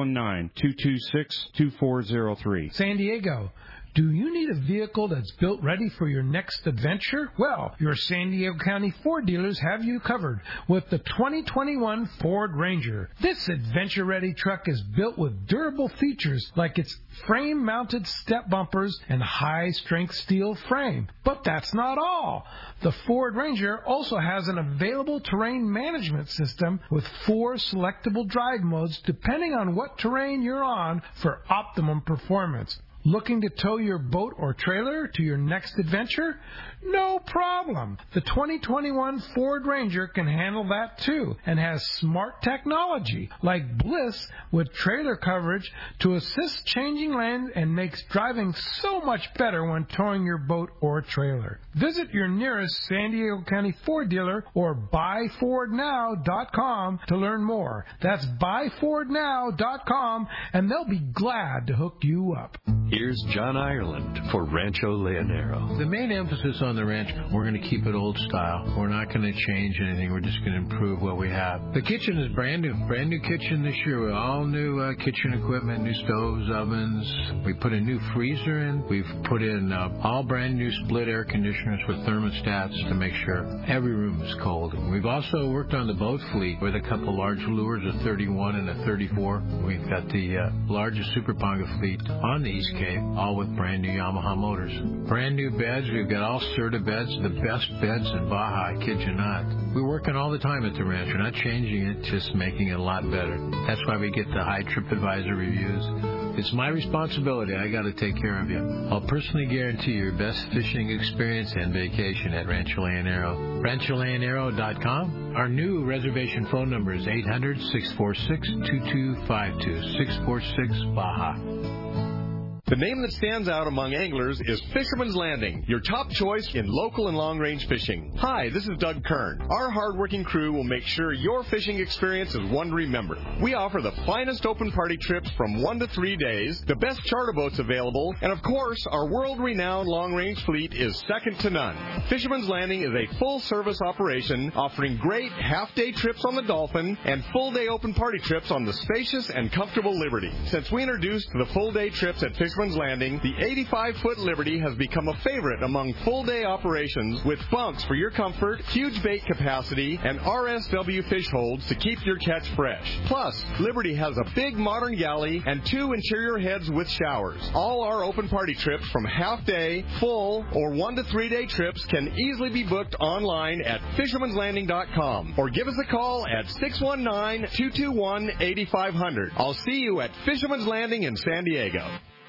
S1: 619-226-2403.
S4: San Diego, do you need a vehicle that's built ready for your next adventure? Well, your San Diego County Ford dealers have you covered with the 2021 Ford Ranger. This adventure-ready truck is built with durable features like its frame-mounted step bumpers and high-strength steel frame. But that's not all. The Ford Ranger also has an available terrain management system with 4 selectable drive modes depending on what terrain you're on for optimum performance. Looking to tow your boat or trailer to your next adventure? No problem. The 2021 Ford Ranger can handle that too and has smart technology like Bliss with trailer coverage to assist changing lanes and makes driving so much better when towing your boat or trailer. Visit your nearest San Diego County Ford dealer or buyfordnow.com to learn more. That's buyfordnow.com and they'll be glad to hook you up.
S22: Here's John Ireland for Rancho Leonero.
S23: The main emphasis on the ranch, we're going to keep it old style. We're not going to change anything. We're just going to improve what we have. The kitchen is brand new. Brand new kitchen this year with all new kitchen equipment, new stoves, ovens. We put a new freezer in. We've put in all brand new split air conditioners with thermostats to make sure every room is cold. We've also worked on the boat fleet with a couple large lures, a 31 and a 34. We've got the largest Super Ponga fleet on the East Cape, all with brand new Yamaha motors. Brand new beds. We've got all Serta beds, the best beds in Baja, I kid you not. We're working all the time at the ranch. We're not changing it, just making it a lot better. That's why we get the high TripAdvisor reviews. It's my responsibility. I got to take care of you. I'll personally guarantee your best fishing experience and vacation at Rancho Leonero. RanchoLeonero.com. Our new reservation phone number is 800-646-2252, 646 Baja.
S10: The name that stands out among anglers is Fisherman's Landing, your top choice in local and long-range fishing. Hi, this is Doug Kern. Our hard-working crew will make sure your fishing experience is one to remember. We offer the finest open party trips from 1 to 3 days, the best charter boats available, and of course, our world-renowned long-range fleet is second to none. Fisherman's Landing is a full-service operation offering great half-day trips on the Dolphin and full-day open party trips on the spacious and comfortable Liberty. Since we introduced the full-day trips at Fisherman's Landing, the 85-foot Liberty has become a favorite among full-day operations with bunks for your comfort, huge bait capacity, and RSW fish holds to keep your catch fresh. Plus, Liberty has a big modern galley and 2 interior heads with showers. All our open party trips from half-day, full, or 1 to 3 day trips can easily be booked online at fishermanslanding.com or give us a call at 619-221-8500. I'll see you at Fisherman's Landing in San Diego.